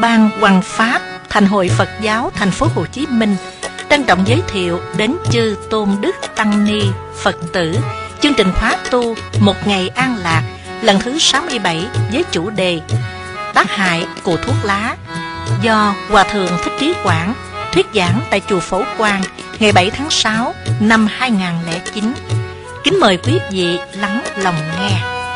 Ban Hoằng Pháp Thành hội Phật giáo thành phố Hồ Chí Minh trân trọng giới thiệu đến chư tôn đức tăng ni Phật tử chương trình khóa tu Một Ngày An Lạc lần thứ 67 với chủ đề Tác hại của thuốc lá do Hòa Thượng Thích Trí Quảng thuyết giảng tại chùa Phổ Quang ngày 7 tháng 6 năm 2009. Kính mời quý vị lắng lòng nghe.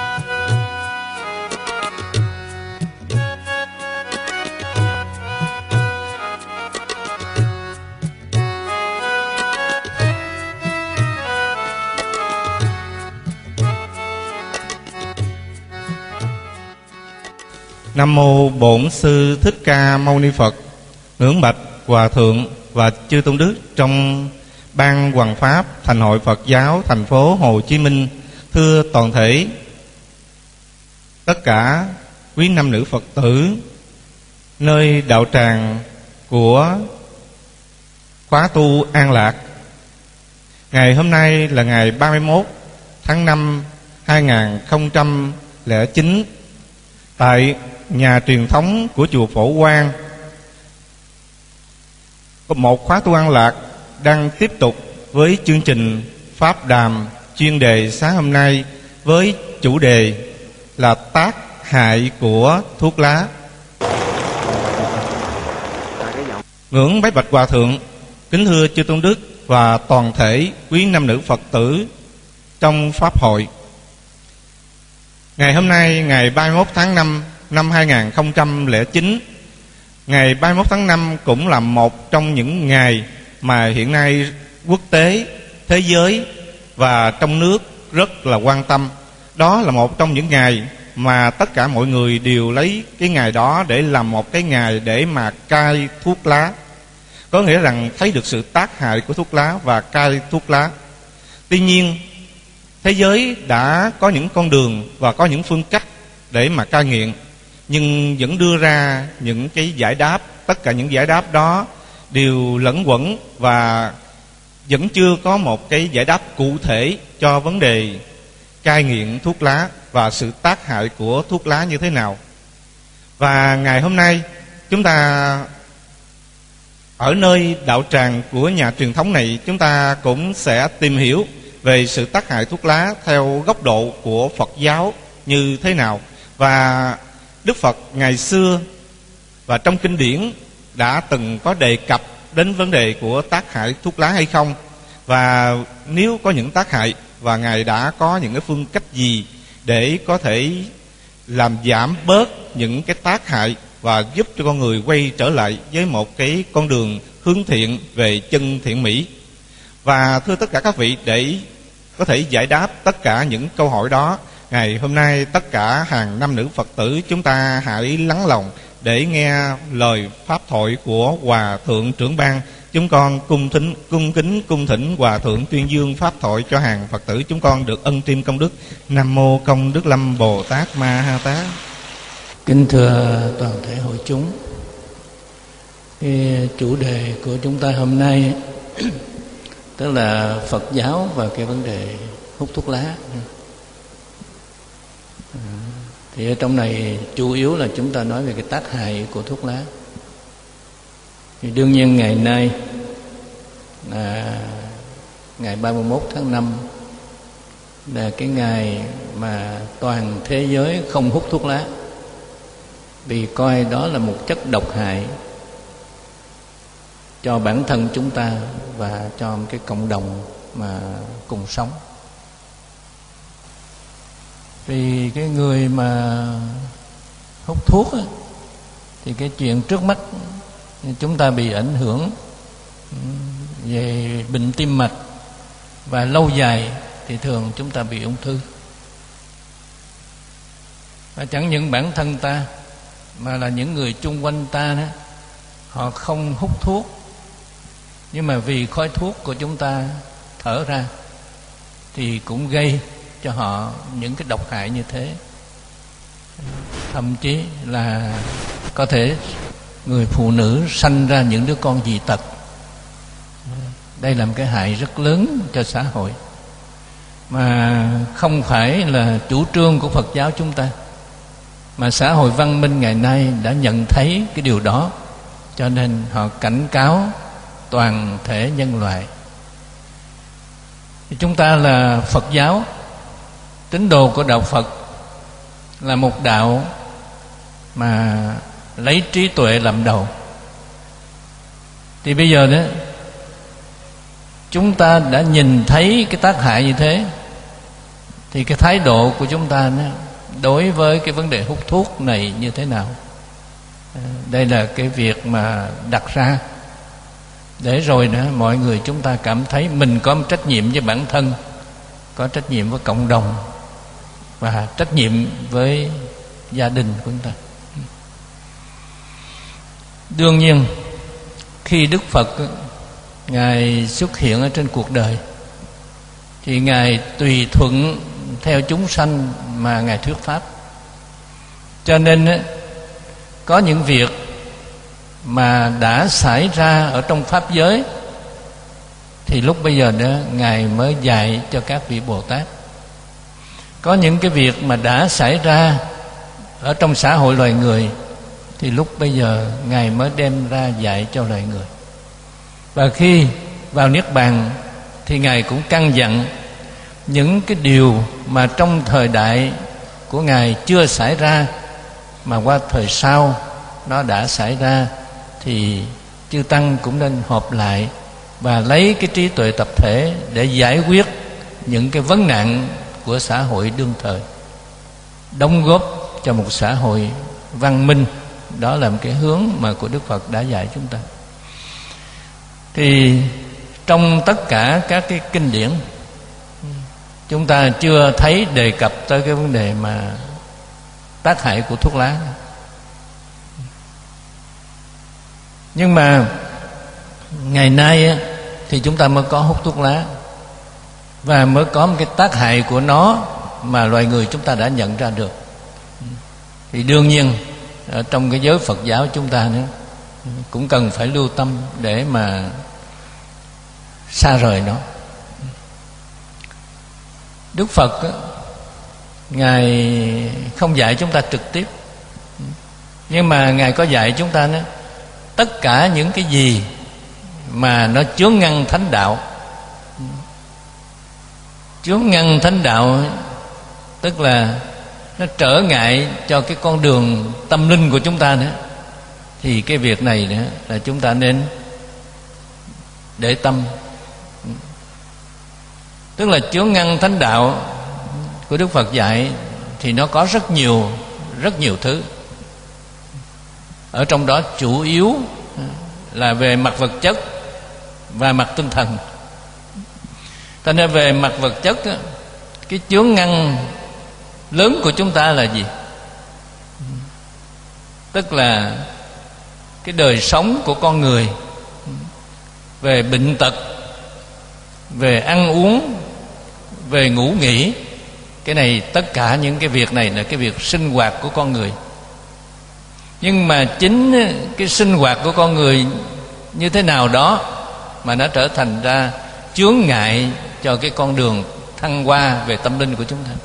Nam mô Bổn Sư Thích Ca Mâu Ni Phật. Ngưỡng bạch Hòa Thượng và chư tôn đức trong Ban Hoằng Pháp Thành hội Phật giáo thành phố Hồ Chí Minh. Thưa toàn thể tất cả quý nam nữ Phật tử nơi đạo tràng của khóa tu An Lạc. Ngày hôm nay là ngày 31 tháng 5 2009 tại nhà truyền thống của chùa Phổ Quang. Có một khóa tu An Lạc đang tiếp tục với chương trình Pháp Đàm chuyên đề sáng hôm nay với chủ đề là tác hại của thuốc lá. Ngưỡng bái bạch Hòa Thượng, kính thưa chư tôn đức và toàn thể quý nam nữ Phật tử trong Pháp hội. Ngày hôm nay, ngày 31 tháng 5 năm 2009, ngày 31 tháng 5 cũng là một trong những ngày mà hiện nay quốc tế, thế giới và trong nước rất là quan tâm. Đó là một trong những ngày mà tất cả mọi người đều lấy cái ngày đó để làm một cái ngày để mà cai thuốc lá. Có nghĩa rằng thấy được sự tác hại của thuốc lá và cai thuốc lá. Tuy nhiên, thế giới đã có những con đường và có những phương cách để mà cai nghiện, nhưng vẫn đưa ra những cái giải đáp. Tất cả những giải đáp đó đều lẫn quẩn và vẫn chưa có một cái giải đáp cụ thể cho vấn đề cai nghiện thuốc lá và sự tác hại của thuốc lá như thế nào. Và ngày hôm nay chúng ta ở nơi đạo tràng của nhà truyền thống này, chúng ta cũng sẽ tìm hiểu về sự tác hại thuốc lá theo góc độ của Phật giáo như thế nào. Và Đức Phật ngày xưa và trong kinh điển đã từng có đề cập đến vấn đề của tác hại thuốc lá hay không, và nếu có những tác hại và Ngài đã có những cái phương cách gì để có thể làm giảm bớt những cái tác hại và giúp cho con người quay trở lại với một cái con đường hướng thiện về chân thiện mỹ. Và thưa tất cả các vị, để có thể giải đáp tất cả những câu hỏi đó, ngày hôm nay tất cả hàng nam nữ Phật tử chúng ta hãy lắng lòng để nghe lời pháp thoại của Hòa Thượng trưởng ban. Chúng con cung thỉnh Hòa Thượng tuyên dương pháp thoại cho hàng Phật tử chúng con được ân tim công đức. Nam mô Công Đức Lâm Bồ Tát Ma Ha Tát. Kính thưa toàn thể hội chúng, cái chủ đề của chúng ta hôm nay tức là Phật giáo và cái vấn đề hút thuốc lá. Thì ở trong này chủ yếu là chúng ta nói về cái tác hại của thuốc lá. Thì đương nhiên ngày nay là ngày 31 tháng 5 là cái ngày mà toàn thế giới không hút thuốc lá, vì coi đó là một chất độc hại cho bản thân chúng ta và cho một cái cộng đồng mà cùng sống. Vì cái người mà hút thuốc á, thì cái chuyện trước mắt chúng ta bị ảnh hưởng về bệnh tim mạch, và lâu dài thì thường chúng ta bị ung thư. Và chẳng những bản thân ta mà là những người chung quanh ta đó, họ không hút thuốc, nhưng mà vì khói thuốc của chúng ta thở ra thì cũng gây cho họ những cái độc hại như thế. Thậm chí là có thể người phụ nữ sanh ra những đứa con dị tật. Đây là một cái hại rất lớn cho xã hội, mà không phải là chủ trương của Phật giáo chúng ta. Mà xã hội văn minh ngày nay đã nhận thấy cái điều đó, cho nên họ cảnh cáo toàn thể nhân loại. Chúng ta là Phật giáo, tín đồ của đạo Phật, là một đạo mà lấy trí tuệ làm đầu. Thì bây giờ đó, chúng ta đã nhìn thấy cái tác hại như thế, thì cái thái độ của chúng ta đó, đối với cái vấn đề hút thuốc này như thế nào? Đây là cái việc mà đặt ra, để rồi đó mọi người chúng ta cảm thấy mình có trách nhiệm với bản thân, có trách nhiệm với cộng đồng và trách nhiệm với gia đình của chúng ta. Đương nhiên khi Đức Phật Ngài xuất hiện ở trên cuộc đời thì Ngài tùy thuận theo chúng sanh mà Ngài thuyết pháp. Cho nên có những việc mà đã xảy ra ở trong pháp giới thì lúc bây giờ đó Ngài mới dạy cho các vị Bồ Tát. Có những cái việc mà đã xảy ra ở trong xã hội loài người thì lúc bây giờ Ngài mới đem ra dạy cho loài người. Và khi vào Niết Bàn thì Ngài cũng căn dặn những cái điều mà trong thời đại của Ngài chưa xảy ra, mà qua thời sau nó đã xảy ra, thì chư Tăng cũng nên họp lại và lấy cái trí tuệ tập thể để giải quyết những cái vấn nạn của xã hội đương thời, đóng góp cho một xã hội văn minh. Đó là một cái hướng mà của Đức Phật đã dạy chúng ta. Thì trong tất cả các cái kinh điển, chúng ta chưa thấy đề cập tới cái vấn đề mà tác hại của thuốc lá. Nhưng mà ngày nay thì chúng ta mới có hút thuốc lá, và mới có một cái tác hại của nó mà loài người chúng ta đã nhận ra được. Thì đương nhiên ở trong cái giới Phật giáo chúng ta nữa cũng cần phải lưu tâm để mà xa rời nó. Đức Phật Ngài không dạy chúng ta trực tiếp, nhưng mà Ngài có dạy chúng ta nữa, tất cả những cái gì mà nó chướng ngăn thánh đạo. Chướng ngăn thánh đạo tức là nó trở ngại cho cái con đường tâm linh của chúng ta nữa, thì cái việc này nữa là chúng ta nên để tâm. Tức là chướng ngăn thánh đạo của Đức Phật dạy thì nó có rất nhiều thứ. Ở trong đó chủ yếu là về mặt vật chất và mặt tinh thần. Cho nên về mặt vật chất, cái chướng ngăn lớn của chúng ta là gì? Tức là cái đời sống của con người, về bệnh tật, về ăn uống, về ngủ nghỉ. Cái này, tất cả những cái việc này là cái việc sinh hoạt của con người. Nhưng mà chính cái sinh hoạt của con người như thế nào đó mà nó trở thành ra chướng ngại cho cái con đường thăng hoa về tâm linh của chúng ta.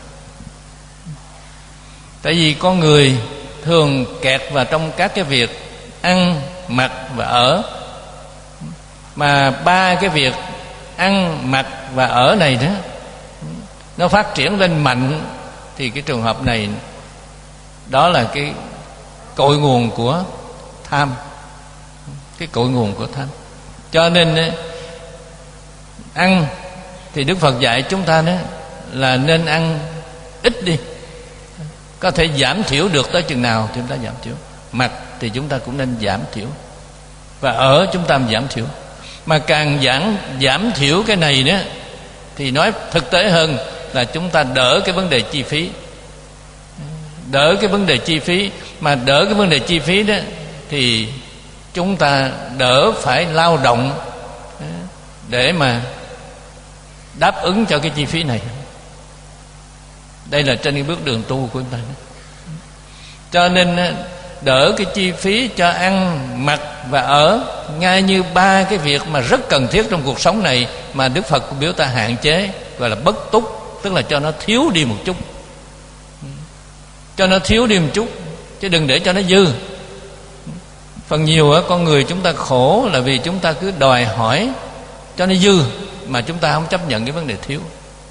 Tại vì con người thường kẹt vào trong các cái việc ăn, mặc và ở. Mà ba cái việc ăn, mặc và ở này đó, nó phát triển lên mạnh, thì cái trường hợp này đó là cái cội nguồn của tham. Cái cội nguồn của tham. Cho nên ăn thì Đức Phật dạy chúng ta đó là nên ăn ít đi, có thể giảm thiểu được tới chừng nào thì chúng ta giảm thiểu. Mặc thì chúng ta cũng nên giảm thiểu, và ở chúng ta giảm thiểu. Mà càng giảm thiểu cái này đó, thì nói thực tế hơn là chúng ta đỡ cái vấn đề chi phí. Đỡ cái vấn đề chi phí. Mà đỡ cái vấn đề chi phí đó thì chúng ta đỡ phải lao động để mà đáp ứng cho cái chi phí này. Đây là trên cái bước đường tu của chúng ta. Cho nên đỡ cái chi phí cho ăn, mặc và ở, ngay như ba cái việc mà rất cần thiết trong cuộc sống này mà Đức Phật biểu ta hạn chế, gọi là bất túc, tức là cho nó thiếu đi một chút. Cho nó thiếu đi một chút. chứ đừng để cho nó dư. Phần nhiều con người chúng ta khổ là vì chúng ta cứ đòi hỏi cho nó dư, mà chúng ta không chấp nhận cái vấn đề thiếu.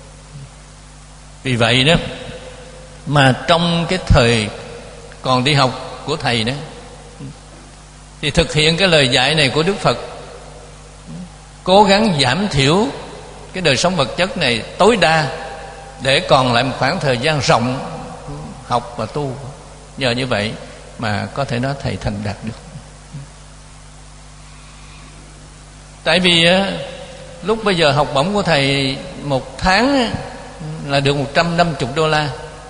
Vì vậy đó mà trong cái thời còn đi học của thầy đó, thì thực hiện cái lời dạy này của Đức Phật, cố gắng giảm thiểu cái đời sống vật chất này tối đa, để còn lại một khoảng thời gian rộng học và tu. Nhờ như vậy mà có thể nói thầy thành đạt được. Tại vì lúc bây giờ học bổng của thầy một tháng là được $150.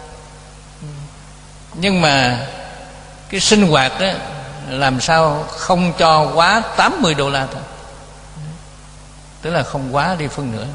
Nhưng mà cái sinh hoạt đó làm sao không cho quá $80 thôi, tức là không quá đi phân nửa.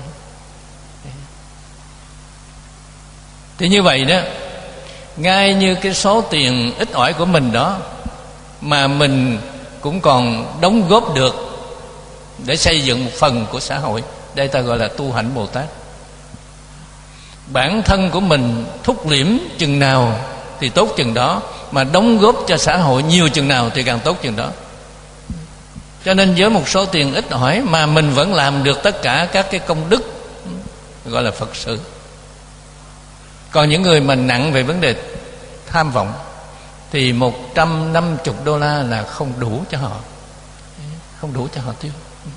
Thì như vậy đó, ngay như cái số tiền ít ỏi của mình đó mà mình cũng còn đóng góp được để xây dựng một phần của xã hội. Đây ta gọi là tu hạnh Bồ Tát. Bản thân của mình thúc liễm chừng nào thì tốt chừng đó, mà đóng góp cho xã hội nhiều chừng nào thì càng tốt chừng đó. Cho nên với một số tiền ít ỏi mà mình vẫn làm được tất cả các cái công đức, gọi là Phật sự. Còn những người mà nặng về vấn đề tham vọng thì $150 là không đủ cho họ, không đủ cho họ tiêu.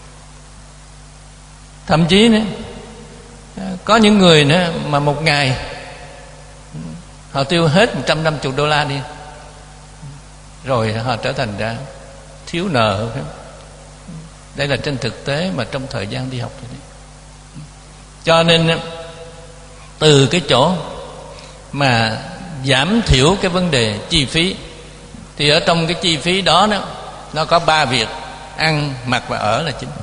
Thậm chí nữa, có những người nữa mà một ngày họ tiêu hết $150 đi, rồi họ trở thành ra thiếu nợ. Đây là trên thực tế mà trong thời gian đi học. Cho nên từ cái chỗ mà giảm thiểu cái vấn đề chi phí, thì ở trong cái chi phí đó nó có 3 việc: ăn, mặc và ở là chính.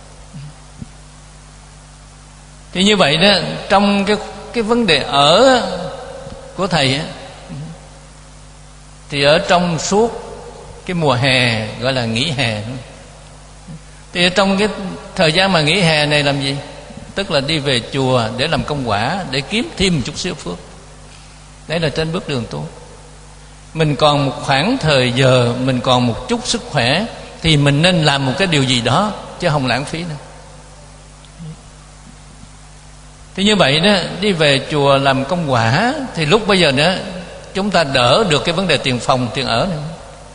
Thì như vậy đó, trong cái vấn đề ở của thầy á, thì ở trong suốt cái mùa hè gọi là nghỉ hè, thì trong cái thời gian mà nghỉ hè này làm gì? Tức là đi về chùa để làm công quả, để kiếm thêm một chút xíu phước. Đấy là trên bước đường tu. Mình còn một khoảng thời giờ, mình còn một chút sức khỏe, thì mình nên làm một cái điều gì đó, chứ không lãng phí nữa. Thì như vậy đó, đi về chùa làm công quả, thì lúc bây giờ nữa chúng ta đỡ được cái vấn đề tiền phòng, tiền ở nữa.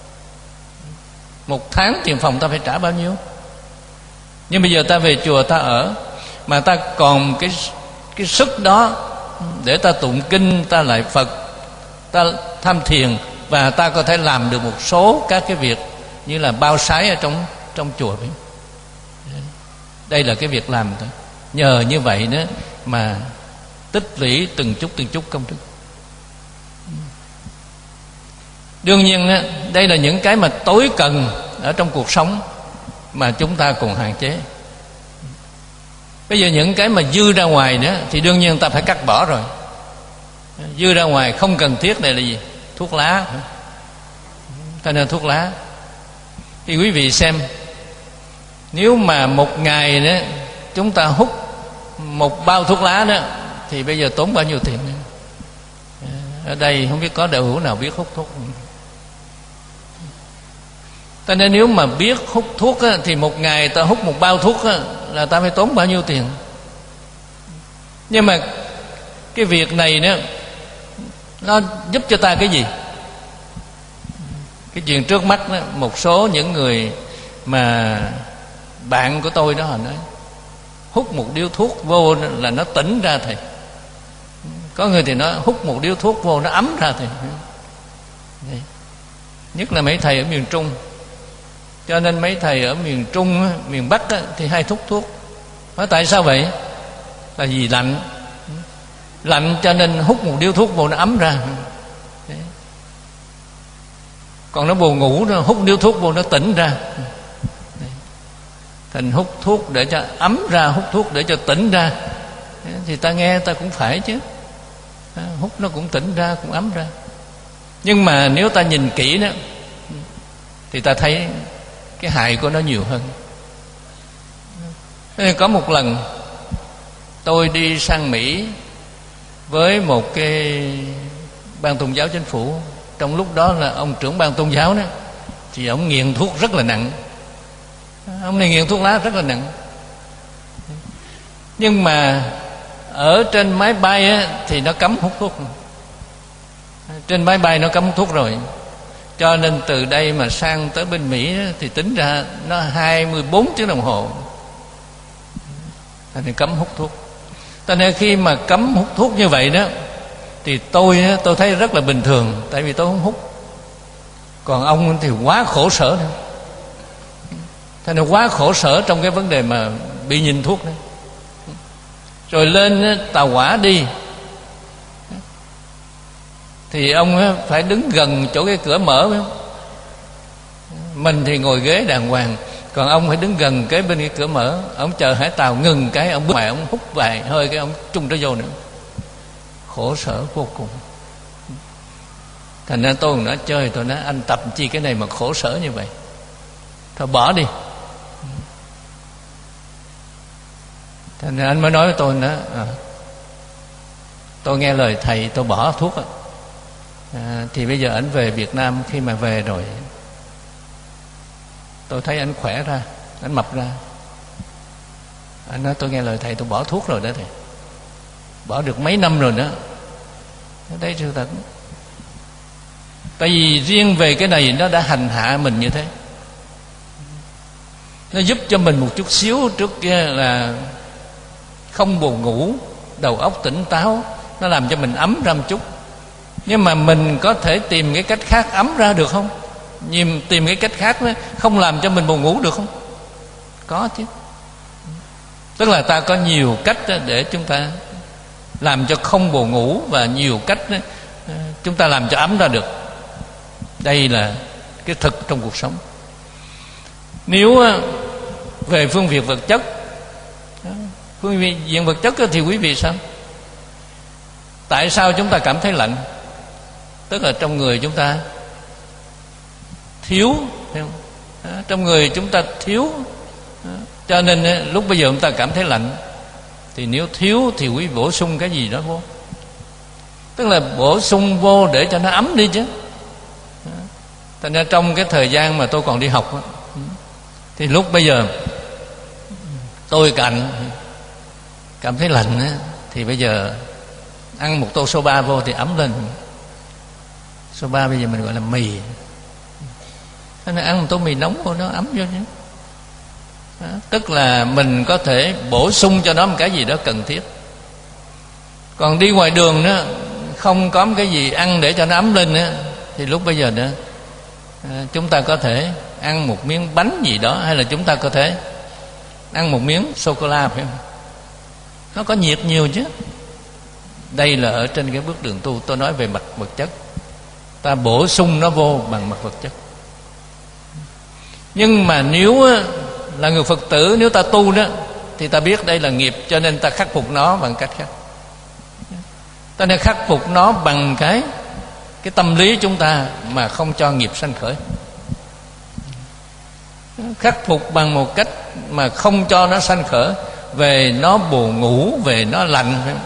Một tháng tiền phòng ta phải trả bao nhiêu? Nhưng bây giờ ta về chùa ta ở, mà ta còn cái sức đó để ta tụng kinh, ta lại Phật, ta tham thiền, và ta có thể làm được một số các cái việc như là bao sái ở trong chùa. Đây là cái việc làm thôi. Nhờ như vậy đó mà tích lũy từng chút công đức. Đương nhiên đó, đây là những cái mà tối cần ở trong cuộc sống mà chúng ta còn hạn chế. Bây giờ những cái mà dư ra ngoài nữa thì đương nhiên ta phải cắt bỏ rồi. Dư ra ngoài không cần thiết này là gì? Thuốc lá. Ta nên thuốc lá. Thì quý vị xem, nếu mà một ngày đó chúng ta hút một bao thuốc lá đó, thì bây giờ tốn bao nhiêu tiền nữa? Ở đây không biết có đạo hữu nào biết hút thuốc. Cho nên nếu mà biết hút thuốc á, thì một ngày ta hút một bao thuốc á, là ta phải tốn bao nhiêu tiền. Nhưng mà cái việc này đó, nó giúp cho ta cái gì? Cái chuyện trước mắt đó, một số những người mà bạn của tôi đó, họ nói hút một điếu thuốc vô là nó tỉnh ra thầy. Có người thì nói hút một điếu thuốc vô nó ấm ra thầy. Nhất là mấy thầy ở miền Trung. Cho nên mấy thầy ở miền Trung, miền Bắc thì hay hút thuốc. Nói tại sao vậy? Là vì lạnh. Lạnh cho nên hút một điếu thuốc vô nó ấm ra. Đấy. Còn nó buồn ngủ, nó hút điếu thuốc vô nó tỉnh ra. Đấy. Thành hút thuốc để cho ấm ra, hút thuốc để cho tỉnh ra. Đấy. Thì ta nghe ta cũng phải chứ. Hút nó cũng tỉnh ra, cũng ấm ra. Nhưng mà nếu ta nhìn kỹ đó, thì ta thấy cái hại của nó nhiều hơn. Nên có một lần tôi đi sang Mỹ với một cái ban tôn giáo chính phủ trong lúc đó là ông trưởng ban tôn giáo đó, thì ông nghiện thuốc rất là nặng. Ông này nghiện thuốc lá rất là nặng. Nhưng mà ở trên máy bay á, thì nó cấm hút thuốc. Trên máy bay nó cấm hút thuốc rồi, cho nên từ đây mà sang tới bên Mỹ á, thì tính ra nó 24 tiếng đồng hồ thì cấm hút thuốc. Cho nên khi mà cấm hút thuốc như vậy đó, thì tôi thấy rất là bình thường, tại vì tôi không hút. Còn ông thì quá khổ sở nữa. Thế nên quá khổ sở trong cái vấn đề mà bị nhìn thuốc đó. Rồi lên tàu hỏa đi, thì ông phải đứng gần chỗ cái cửa mở, phải không? Mình thì ngồi ghế đàng hoàng, còn ông phải đứng gần cái bên cái cửa mở. Ông chờ hải tàu ngừng cái, ông bước ngoài, ông hút vài hơi cái ông trung nó vô nữa. Khổ sở vô cùng. Thành ra tôi nói chơi, tôi nói anh tập chi cái này mà khổ sở như vậy, thôi bỏ đi. Thành ra anh mới nói với tôi nữa, tôi nghe lời thầy, tôi bỏ thuốc. Thì bây giờ anh về Việt Nam, khi mà về rồi tôi thấy anh khỏe ra, anh mập ra. Anh nói tôi nghe lời thầy, tôi bỏ thuốc rồi đó thầy, bỏ được mấy năm rồi đó. Đấy sự thật. Tại vì riêng về cái này nó đã hành hạ mình như thế. Nó giúp cho mình một chút xíu trước kia là không buồn ngủ, đầu óc tỉnh táo, nó làm cho mình ấm ra một chút. Nhưng mà mình có thể tìm cái cách khác ấm ra được không? Tìm cái cách khác đó, không làm cho mình buồn ngủ được không? Có chứ. Tức là ta có nhiều cách để chúng ta làm cho không buồn ngủ, và nhiều cách chúng ta làm cho ấm ra được. Đây là cái thực trong cuộc sống. Nếu về phương diện vật chất, phương diện vật chất thì quý vị sao? Tại sao chúng ta cảm thấy lạnh? Tức là trong người chúng ta thiếu, thấy không? Trong người chúng ta thiếu, cho nên lúc bây giờ chúng ta cảm thấy lạnh. Thì nếu thiếu thì quý vị bổ sung cái gì đó vô, tức là bổ sung vô để cho nó ấm đi chứ. Thành ra trong cái thời gian mà tôi còn đi học thì lúc bây giờ tôi cảm thấy lạnh thì bây giờ ăn một tô soba vô thì ấm lên. Soba bây giờ mình gọi là mì, nên ăn một tô mì nóng vô nó ấm vô chứ. Tức là mình có thể bổ sung cho nó một cái gì đó cần thiết. Còn đi ngoài đường đó, không có một cái gì ăn để cho nó ấm lên nữa, thì lúc bây giờ nữa chúng ta có thể ăn một miếng bánh gì đó, hay là chúng ta có thể ăn một miếng sô-cô-la, phải không? Nó có nhiệt nhiều chứ. Đây là ở trên cái bước đường tu. Tôi nói về mặt vật chất, ta bổ sung nó vô bằng mặt vật chất. Nhưng mà nếu là người Phật tử, nếu ta tu đó, thì ta biết đây là nghiệp, cho nên ta khắc phục nó bằng cách khác. Ta nên khắc phục nó bằng cái tâm lý chúng ta, mà không cho nghiệp sanh khởi. Khắc phục bằng một cách mà không cho nó sanh khởi. Về nó buồn ngủ, về nó lạnh, phải không?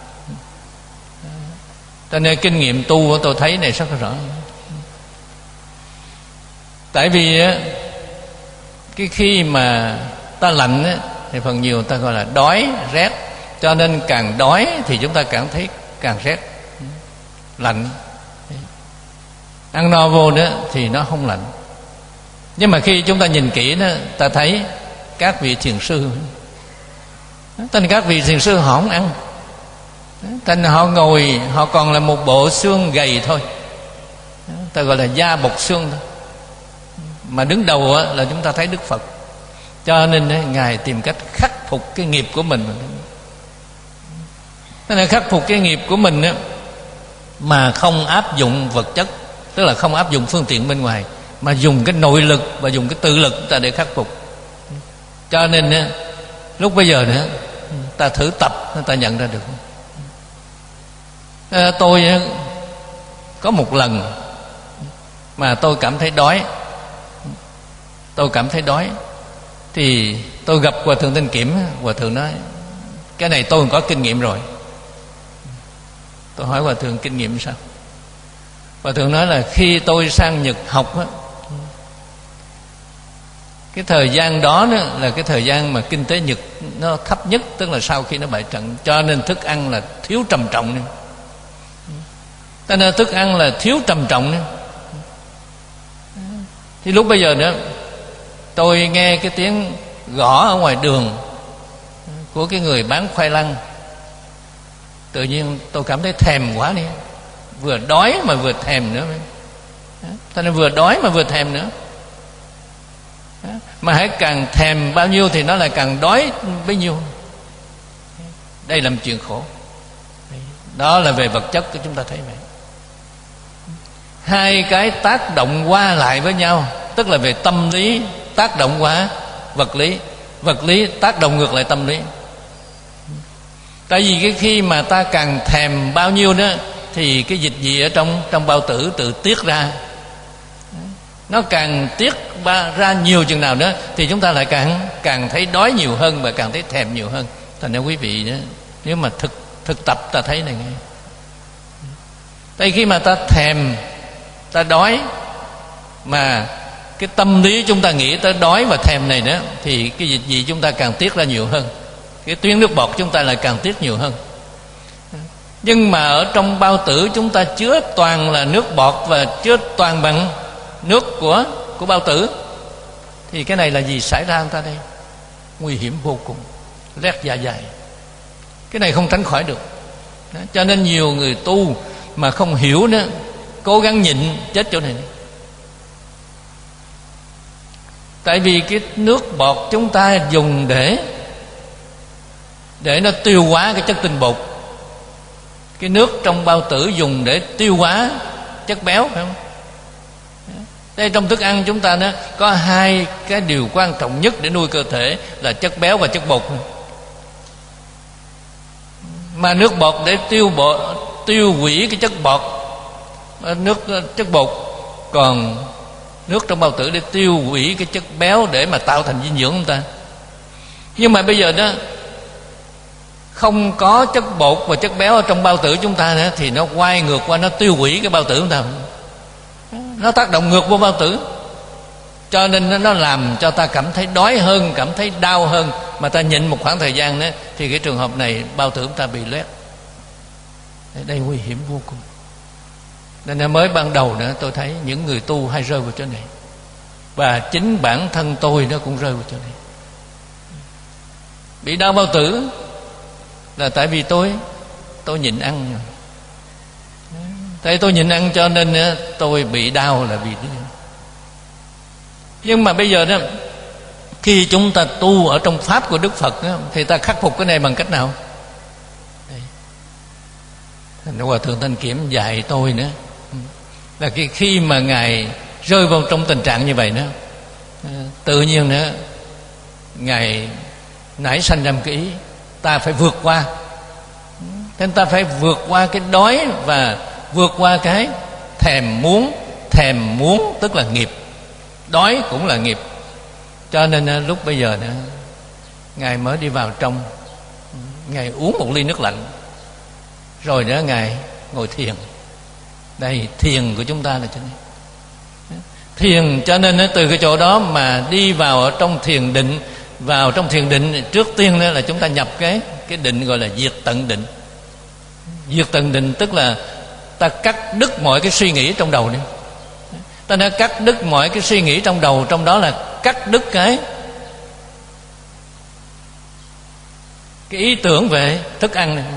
Cho nên kinh nghiệm tu của tôi thấy này rất là rõ. Tại vì cái khi mà ta lạnh thì phần nhiều ta gọi là đói, rét. Cho nên càng đói thì chúng ta cảm thấy càng rét, lạnh. Ăn no vô nữa thì nó không lạnh. Nhưng mà khi chúng ta nhìn kỹ đó, ta thấy các vị thiền sư, tên các vị thiền sư họ không ăn. Thành họ ngồi, họ còn là một bộ xương gầy thôi, ta gọi là da bọc xương thôi. Mà đứng đầu là chúng ta thấy Đức Phật. Cho nên Ngài tìm cách khắc phục cái nghiệp của mình. Thế nên khắc phục cái nghiệp của mình mà không áp dụng vật chất, tức là không áp dụng phương tiện bên ngoài, mà dùng cái nội lực và dùng cái tự lực ta để khắc phục. Cho nên lúc bây giờ nữa ta thử tập, ta nhận ra được. Tôi có một lần mà tôi cảm thấy đói. Thì tôi gặp Hòa Thượng Tinh Kiểm. Hòa Thượng nói cái này tôi có kinh nghiệm rồi. Tôi hỏi Hòa Thượng kinh nghiệm sao? Và thường nói là khi tôi sang Nhật học á, cái thời gian đó là cái thời gian mà kinh tế Nhật nó thấp nhất, tức là sau khi nó bại trận, cho nên thức ăn là thiếu trầm trọng. Cho nên thức ăn là thiếu trầm trọng. Thì lúc bây giờ nữa tôi nghe cái tiếng gõ ở ngoài đường của cái người bán khoai lang, tự nhiên tôi cảm thấy thèm quá đi, vừa đói mà vừa thèm nữa. Cho nên vừa đói mà vừa thèm nữa. Mà hãy càng thèm bao nhiêu thì nó lại càng đói bấy nhiêu. Đây là một chuyện khổ. Đó là về vật chất của chúng ta thấy vậy. Hai cái tác động qua lại với nhau, tức là về tâm lý tác động qua vật lý, vật lý tác động ngược lại tâm lý. Tại vì cái khi mà ta càng thèm bao nhiêu đó thì cái dịch vị ở trong bao tử tự tiết ra. Nó càng tiết ra nhiều chừng nào đó thì chúng ta lại càng thấy đói nhiều hơn và càng thấy thèm nhiều hơn. Thành ra quý vị đó, nếu mà thực tập ta thấy này ngay. Tại khi mà ta thèm, ta đói, mà cái tâm lý chúng ta nghĩ tới đói và thèm này đó, thì cái dịch vị chúng ta càng tiết ra nhiều hơn, cái tuyến nước bọt chúng ta lại càng tiết nhiều hơn. Nhưng mà ở trong bao tử chúng ta chứa toàn là nước bọt và chứa toàn bằng nước của bao tử, thì cái này là gì xảy ra chúng ta đây? Nguy hiểm vô cùng, loét dạ dày. Cái này không tránh khỏi được. Đó, cho nên nhiều người tu mà không hiểu nữa, cố gắng nhịn chết chỗ này. Tại vì cái nước bọt chúng ta dùng để nó tiêu hóa cái chất tinh bột. Cái nước trong bao tử dùng để tiêu hóa chất béo, phải không? Đây, trong thức ăn chúng ta nó có hai cái điều quan trọng nhất để nuôi cơ thể là chất béo và chất bột. Mà nước bọt để tiêu hủy cái chất bọt, chất bột, còn nước trong bao tử để tiêu hủy cái chất béo để mà tạo thành dinh dưỡng chúng ta. Nhưng mà bây giờ đó không có chất bột và chất béo ở trong bao tử chúng ta nữa, thì nó quay ngược qua, nó tiêu hủy cái bao tử chúng ta, nó tác động ngược vô bao tử, cho nên nó làm cho ta cảm thấy đói hơn, cảm thấy đau hơn. Mà ta nhịn một khoảng thời gian nữa thì cái trường hợp này bao tử chúng ta bị loét. Đây nguy hiểm vô cùng. Nên mới ban đầu nữa tôi thấy những người tu hay rơi vào chỗ này, và chính bản thân tôi nó cũng rơi vào chỗ này. Bị đau bao tử là tại vì tôi nhịn ăn. Tại tôi nhịn ăn cho nên tôi bị đau là vì thế. Nhưng mà bây giờ đó, khi chúng ta tu ở trong pháp của Đức Phật đó, thì ta khắc phục cái này bằng cách nào? Hòa Thượng Thanh Kiểm dạy tôi nữa là khi mà Ngài rơi vào trong tình trạng như vậy đó, tự nhiên nữa Ngài nảy sanh ra một cái ý, ta phải vượt qua. Nên ta phải vượt qua cái đói và vượt qua cái thèm muốn tức là nghiệp. Đói cũng là nghiệp. Cho nên lúc bây giờ nữa Ngài mới đi vào trong, Ngài uống một ly nước lạnh, rồi nữa Ngài ngồi thiền. Đây, thiền của chúng ta là thế này. Thiền, cho nên từ cái chỗ đó mà đi vào ở trong thiền định. Vào trong thiền định, trước tiên là chúng ta nhập cái định gọi là diệt tận định. Diệt tận định tức là ta cắt đứt mọi cái suy nghĩ trong đầu đi. Ta đã cắt đứt mọi cái suy nghĩ trong đầu, trong đó là cắt đứt cái ý tưởng về thức ăn này.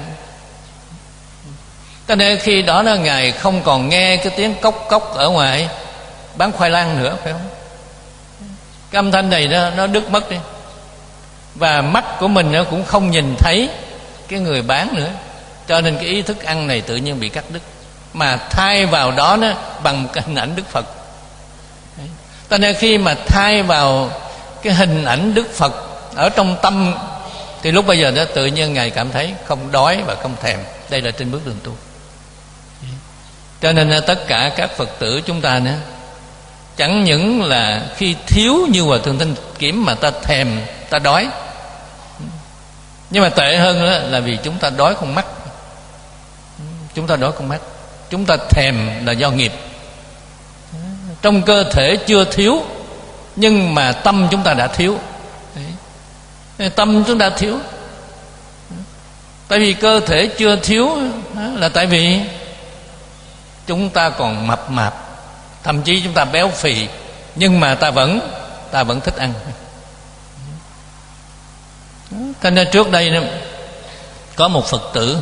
Cho nên khi đó là Ngài không còn nghe cái tiếng cốc cốc ở ngoài bán khoai lang nữa, phải không? Cái âm thanh này nó đứt mất đi. Và mắt của mình nó cũng không nhìn thấy cái người bán nữa. Cho nên cái ý thức ăn này tự nhiên bị cắt đứt, mà thay vào đó nó bằng một cái hình ảnh Đức Phật. Cho nên khi mà thay vào cái hình ảnh Đức Phật ở trong tâm, thì lúc bây giờ đó tự nhiên Ngài cảm thấy không đói và không thèm. Đây là trên bước đường tu. Cho nên tất cả các Phật tử chúng ta nữa, chẳng những là khi thiếu như Hòa Thượng Thanh Kiểm mà ta thèm, ta đói, nhưng mà tệ hơn nữa là vì chúng ta đói con mắt. Chúng ta đói con mắt. chúng ta thèm là do nghiệp. Trong cơ thể chưa thiếu, nhưng mà tâm chúng ta đã thiếu. Tâm chúng ta thiếu. Tại vì cơ thể chưa thiếu là tại vì chúng ta còn mập mạp, thậm chí chúng ta béo phì, nhưng mà ta vẫn thích ăn. Cho nên trước đây có một Phật tử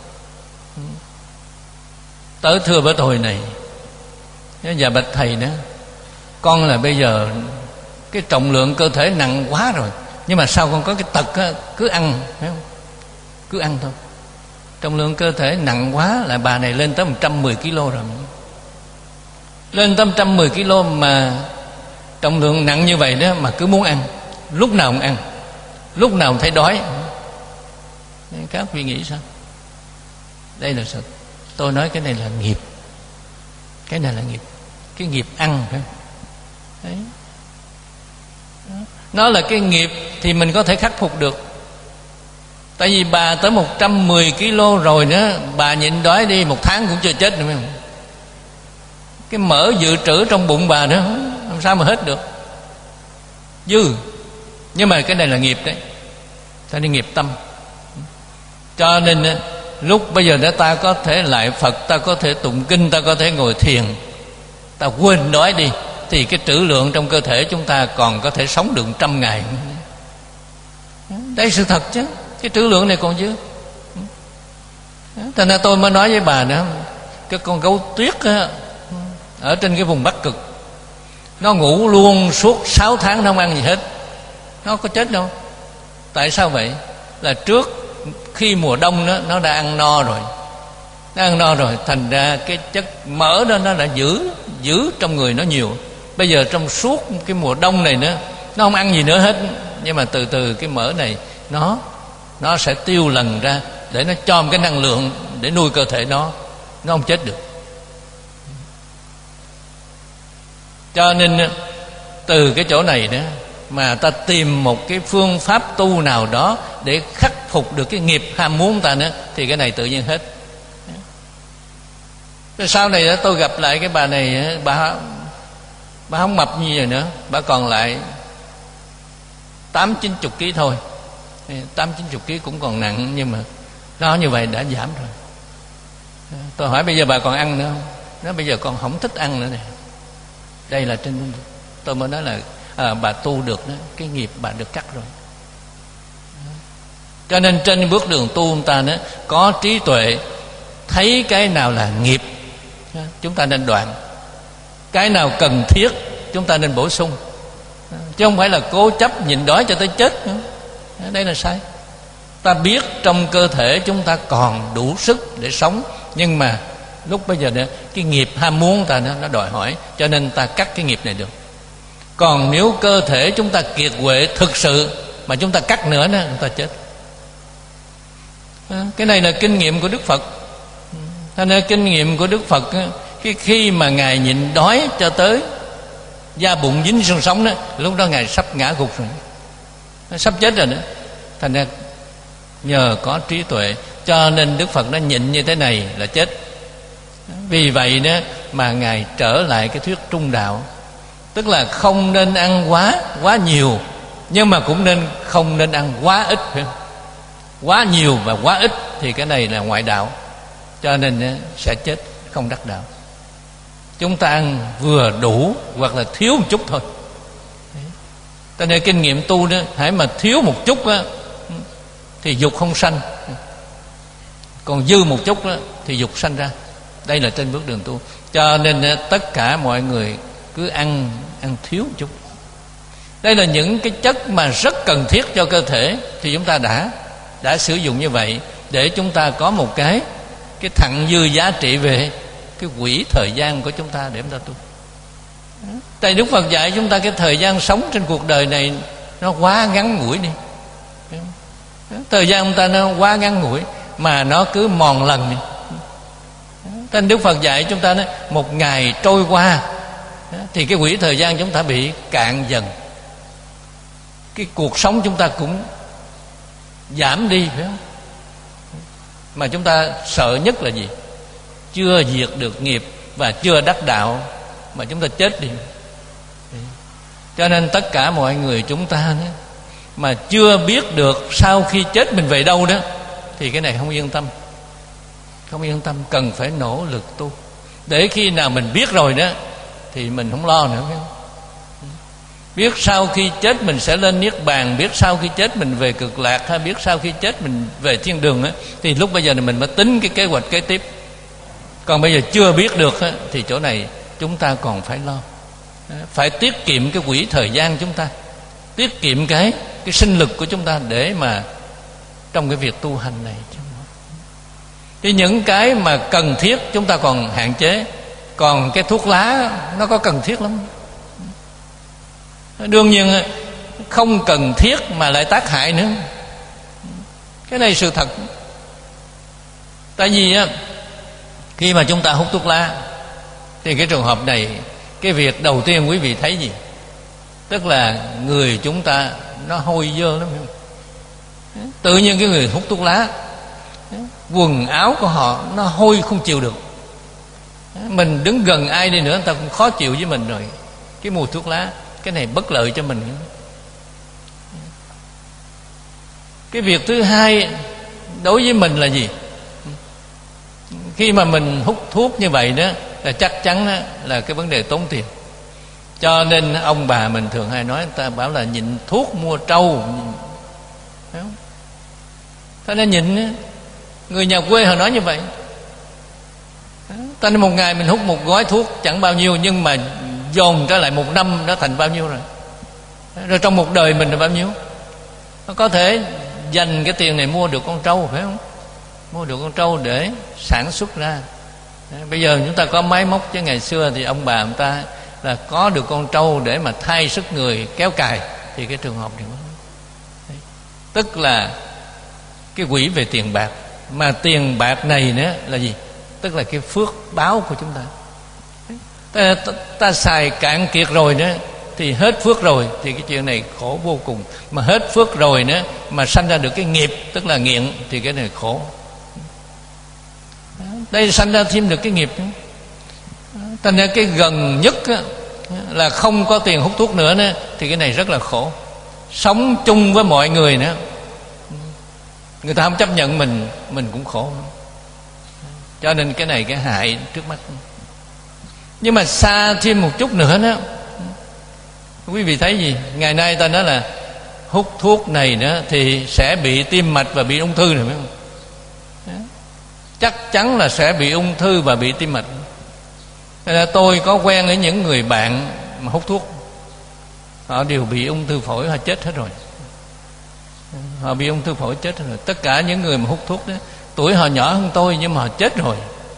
tới thưa với tôi này: dạ bạch thầy nữa, con là bây giờ cái trọng lượng cơ thể nặng quá rồi, nhưng mà sao con có cái tật cứ ăn, phải không? Cứ ăn thôi. Trọng lượng cơ thể nặng quá là bà này lên tới 110 kg rồi. Lên tới 110 kg mà trọng lượng nặng như vậy đó mà cứ muốn ăn, lúc nào cũng ăn, lúc nào cũng thấy đói. Các vị nghĩ sao? Đây là sự tôi nói cái này là nghiệp. Cái này là nghiệp. Cái nghiệp ăn, phải không? Đấy. Nó là cái nghiệp thì mình có thể khắc phục được. Tại vì bà tới 110 kg rồi nữa, bà nhịn đói đi 1 tháng cũng chưa chết nữa, phải không? Cái mỡ dự trữ trong bụng bà nữa, làm sao mà hết được, dư. Nhưng mà cái này là nghiệp đấy, ta đi nghiệp tâm. Cho nên lúc bây giờ đó ta có thể lại Phật, ta có thể tụng kinh, ta có thể ngồi thiền, ta quên đói đi, thì cái trữ lượng trong cơ thể chúng ta còn có thể sống được 100 ngày. Đây sự thật chứ, cái trữ lượng này còn chứ. Thành ra tôi mới nói với bà nữa, cái con gấu tuyết á, ở trên cái vùng Bắc Cực, nó ngủ luôn suốt 6 tháng nó không ăn gì hết, nó có chết đâu. Tại sao vậy? Là trước khi mùa đông đó, nó đã ăn no rồi. Nó ăn no rồi, thành ra cái chất mỡ đó nó đã giữ trong người nó nhiều. Bây giờ trong suốt cái mùa đông này nữa, nó không ăn gì nữa hết, nhưng mà từ từ cái mỡ này nó sẽ tiêu lần ra để nó cho một cái năng lượng để nuôi cơ thể nó không chết được. Cho nên từ cái chỗ này đó mà ta tìm một cái phương pháp tu nào đó để khắc phục được cái nghiệp ham muốn ta nữa, thì cái này tự nhiên hết. Rồi sau này đó, tôi gặp lại cái bà này, bà không mập như vậy nữa, bà còn lại 8-90 kg thôi. 8-90 kg cũng còn nặng, nhưng mà nó như vậy đã giảm rồi. Tôi hỏi bây giờ bà còn ăn nữa không? Nó bây giờ con không thích ăn nữa nè. Đây là trên, tôi mới nói là bà tu được đó, cái nghiệp bà được cắt rồi. Cho nên trên bước đường tu chúng ta đó, có trí tuệ, thấy cái nào là nghiệp chúng ta nên đoạn, cái nào cần thiết chúng ta nên bổ sung, chứ không phải là cố chấp nhịn đói cho tới chết nữa. Đây là sai. Ta biết trong cơ thể chúng ta còn đủ sức để sống, nhưng mà lúc bây giờ đó, cái nghiệp ham muốn ta nó đòi hỏi, cho nên ta cắt cái nghiệp này được. Còn nếu cơ thể chúng ta kiệt quệ thực sự mà chúng ta cắt nữa đó, chúng ta chết. Cái này là kinh nghiệm của Đức Phật. Cho nên kinh nghiệm của Đức Phật, khi mà Ngài nhịn đói cho tới da bụng dính xương sống đó, lúc đó Ngài sắp ngã gục rồi, sắp chết rồi nữa. Thành ra nhờ có trí tuệ, cho nên Đức Phật nó nhịn như thế này là chết. Vì vậy đó mà Ngài trở lại cái thuyết trung đạo, tức là không nên ăn quá nhiều, nhưng mà cũng không nên ăn quá ít, phải không? Quá nhiều và quá ít thì cái này là ngoại đạo, cho nên sẽ chết, không đắc đạo. Chúng ta ăn vừa đủ hoặc là thiếu một chút thôi. Cho nên kinh nghiệm tu đó, hãy mà thiếu một chút đó, thì dục không sanh, còn dư một chút đó, thì dục sanh ra. Đây là trên bước đường tu. Cho nên tất cả mọi người cứ ăn thiếu một chút. Đây là những cái chất mà rất cần thiết cho cơ thể, thì chúng ta đã sử dụng như vậy để chúng ta có một cái thặng dư giá trị về cái quỹ thời gian của chúng ta để chúng ta tu. Tại Đức Phật dạy chúng ta cái thời gian sống trên cuộc đời này nó quá ngắn ngủi đi. Thời gian chúng ta nó quá ngắn ngủi mà nó cứ mòn lần đi. Nên Đức Phật dạy chúng ta nói, một ngày trôi qua thì cái quỹ thời gian chúng ta bị cạn dần, cái cuộc sống chúng ta cũng giảm đi, phải không? Mà chúng ta sợ nhất là gì? chưa diệt được nghiệp và chưa đắc đạo mà chúng ta chết đi. Cho nên tất cả mọi người chúng ta đó, mà chưa biết được sau khi chết mình về đâu đó, thì cái này không yên tâm. Không yên tâm, cần phải nỗ lực tu. Để khi nào mình biết rồi đó thì mình không lo nữa, phải không? Biết sau khi chết mình sẽ lên Niết Bàn, biết sau khi chết mình về Cực Lạc, hay biết sau khi chết mình về thiên đường á, thì lúc bây giờ này mình mới tính cái kế hoạch kế tiếp. Còn bây giờ chưa biết được á, thì chỗ này chúng ta còn phải lo. Phải tiết kiệm cái quỹ thời gian chúng ta, tiết kiệm cái sinh lực của chúng ta để mà trong cái việc tu hành này. Thì những cái mà cần thiết chúng ta còn hạn chế, còn cái thuốc lá nó có cần thiết lắm. Đương nhiên không cần thiết mà lại tác hại nữa. Cái này sự thật. Tại vì khi mà chúng ta hút thuốc lá thì cái trường hợp này, cái việc đầu tiên quý vị thấy gì? Tức là người chúng ta nó hôi dơ lắm. Tự nhiên cái người hút thuốc lá, quần áo của họ nó hôi không chịu được. Mình đứng gần ai đi nữa người ta cũng khó chịu với mình rồi. Cái mùi thuốc lá, cái này bất lợi cho mình. Cái việc thứ hai đối với mình là gì? Khi mà mình hút thuốc như vậy đó là chắc chắn đó là cái vấn đề tốn tiền. Cho nên ông bà mình thường hay nói, người ta bảo là nhịn thuốc mua trâu. Thế nên nhịn, người nhà quê họ nói như vậy. Ta nên một ngày mình hút một gói thuốc chẳng bao nhiêu, nhưng mà dồn trở lại một năm nó thành bao nhiêu rồi. Rồi trong một đời mình là bao nhiêu? Nó có thể dành cái tiền này mua được con trâu, phải không? Mua được con trâu để sản xuất ra. Bây giờ chúng ta có máy móc, chứ ngày xưa thì ông bà người ta là có được con trâu để mà thay sức người kéo cày. Thì cái trường hợp này tức là cái quỹ về tiền bạc. Mà tiền bạc này nữa là gì? Tức là cái phước báo của chúng ta. Ta xài cạn kiệt rồi nữa thì hết phước rồi, thì cái chuyện này khổ vô cùng. Mà hết phước rồi nữa mà sanh ra được cái nghiệp, tức là nghiện, thì cái này khổ. Đây sanh ra thêm được cái nghiệp. Thành ra cái gần nhất là không có tiền hút thuốc nữa, thì cái này rất là khổ. Sống chung với mọi người nữa, người ta không chấp nhận mình cũng khổ. Cho nên cái này cái hại trước mắt. Nhưng mà xa thêm một chút nữa đó, quý vị thấy gì? Ngày nay ta nói là hút thuốc này nữa thì sẽ bị tim mạch và bị ung thư rồi, phải không? Chắc chắn là sẽ bị ung thư và bị tim mạch. Nên là tôi có quen với những người bạn mà hút thuốc, họ đều bị ung thư phổi, họ chết hết rồi. Họ bị ung thư phổi chết hết rồi. Tất cả những người mà hút thuốc đó, tuổi họ nhỏ hơn tôi nhưng mà họ chết rồi.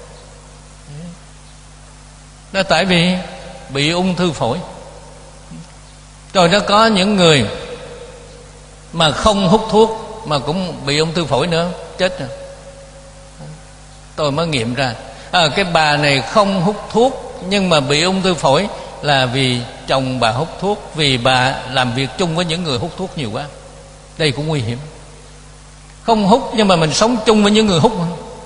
Đó tại vì bị ung thư phổi. Rồi nó có những người mà không hút thuốc mà cũng bị ung thư phổi nữa, chết rồi. Tôi mới nghiệm ra cái bà này không hút thuốc nhưng mà bị ung thư phổi là vì chồng bà hút thuốc, vì bà làm việc chung với những người hút thuốc nhiều quá. Đây cũng nguy hiểm. Không hút nhưng mà mình sống chung với những người hút,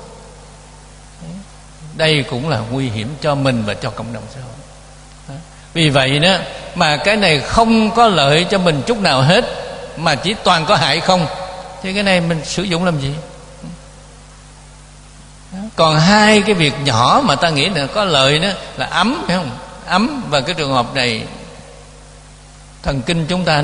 đây cũng là nguy hiểm cho mình và cho cộng đồng xã hội. Vì vậy đó mà cái này không có lợi cho mình chút nào hết, mà chỉ toàn có hại không, thì cái này mình sử dụng làm gì? Còn hai cái việc nhỏ mà ta nghĩ là có lợi đó là ấm, phải không? Ấm, và cái trường hợp này thần kinh chúng ta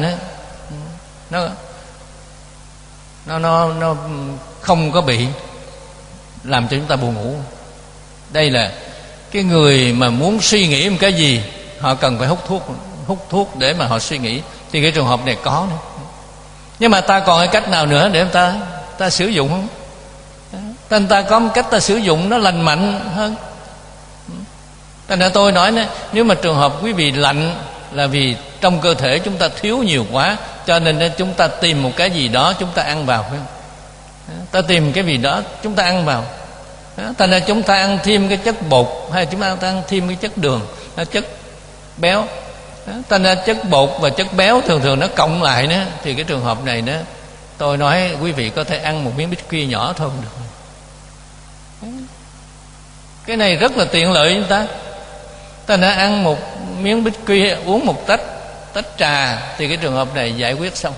nó không có bị làm cho chúng ta buồn ngủ. Đây là cái người mà muốn suy nghĩ một cái gì, họ cần phải hút thuốc để mà họ suy nghĩ, thì cái trường hợp này có nữa. Nhưng mà ta còn cái cách nào nữa để ta sử dụng không? Ta có một cách ta sử dụng nó lành mạnh hơn. Thành ra tôi nói nếu mà trường hợp quý vị lạnh là vì trong cơ thể chúng ta thiếu nhiều quá, cho nên chúng ta tìm một cái gì đó chúng ta ăn vào, phải không? Ta tìm cái gì đó chúng ta ăn vào. Thành ra chúng ta ăn thêm cái chất bột, hay chúng ta ăn thêm cái chất đường, chất béo. Thành ra chất bột và chất béo thường nó cộng lại nữa, thì cái trường hợp này đó, tôi nói quý vị có thể ăn một miếng biscuit nhỏ thôi cũng được. Cái này rất là tiện lợi chúng ta. Ta đã ăn một miếng bít quy, uống một tách trà, thì cái trường hợp này giải quyết xong.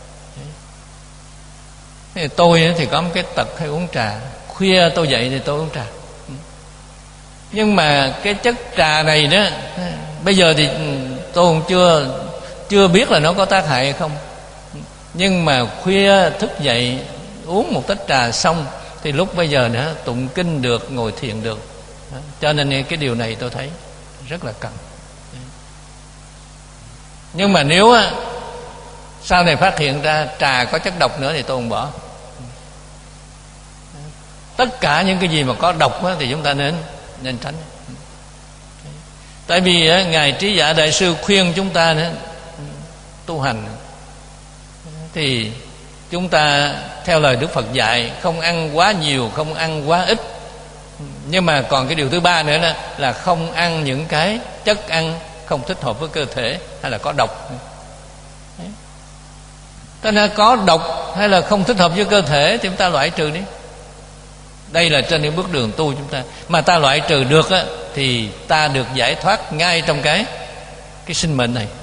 Tôi thì có một cái tật hay uống trà. Khuya tôi dậy thì tôi uống trà. Nhưng mà cái chất trà này đó, bây giờ thì tôi cũng chưa biết là nó có tác hại hay không. Nhưng mà khuya thức dậy uống một tách trà xong thì lúc bây giờ nữa tụng kinh được, ngồi thiền được. Cho nên cái điều này tôi thấy rất là cần. Nhưng mà nếu sau này phát hiện ra trà có chất độc nữa thì tôi không bỏ. Tất cả những cái gì mà có độc thì chúng ta nên tránh. Tại vì Ngài Trí Giả Đại Sư khuyên chúng ta tu hành thì chúng ta theo lời Đức Phật dạy không ăn quá nhiều, không ăn quá ít. Nhưng mà còn cái điều thứ ba nữa là không ăn những cái chất ăn không thích hợp với cơ thể hay là có độc. Thế nên có độc hay là không thích hợp với cơ thể thì chúng ta loại trừ đi. Đây là trên những bước đường tu chúng ta. Mà ta loại trừ được thì ta được giải thoát ngay trong cái sinh mệnh này.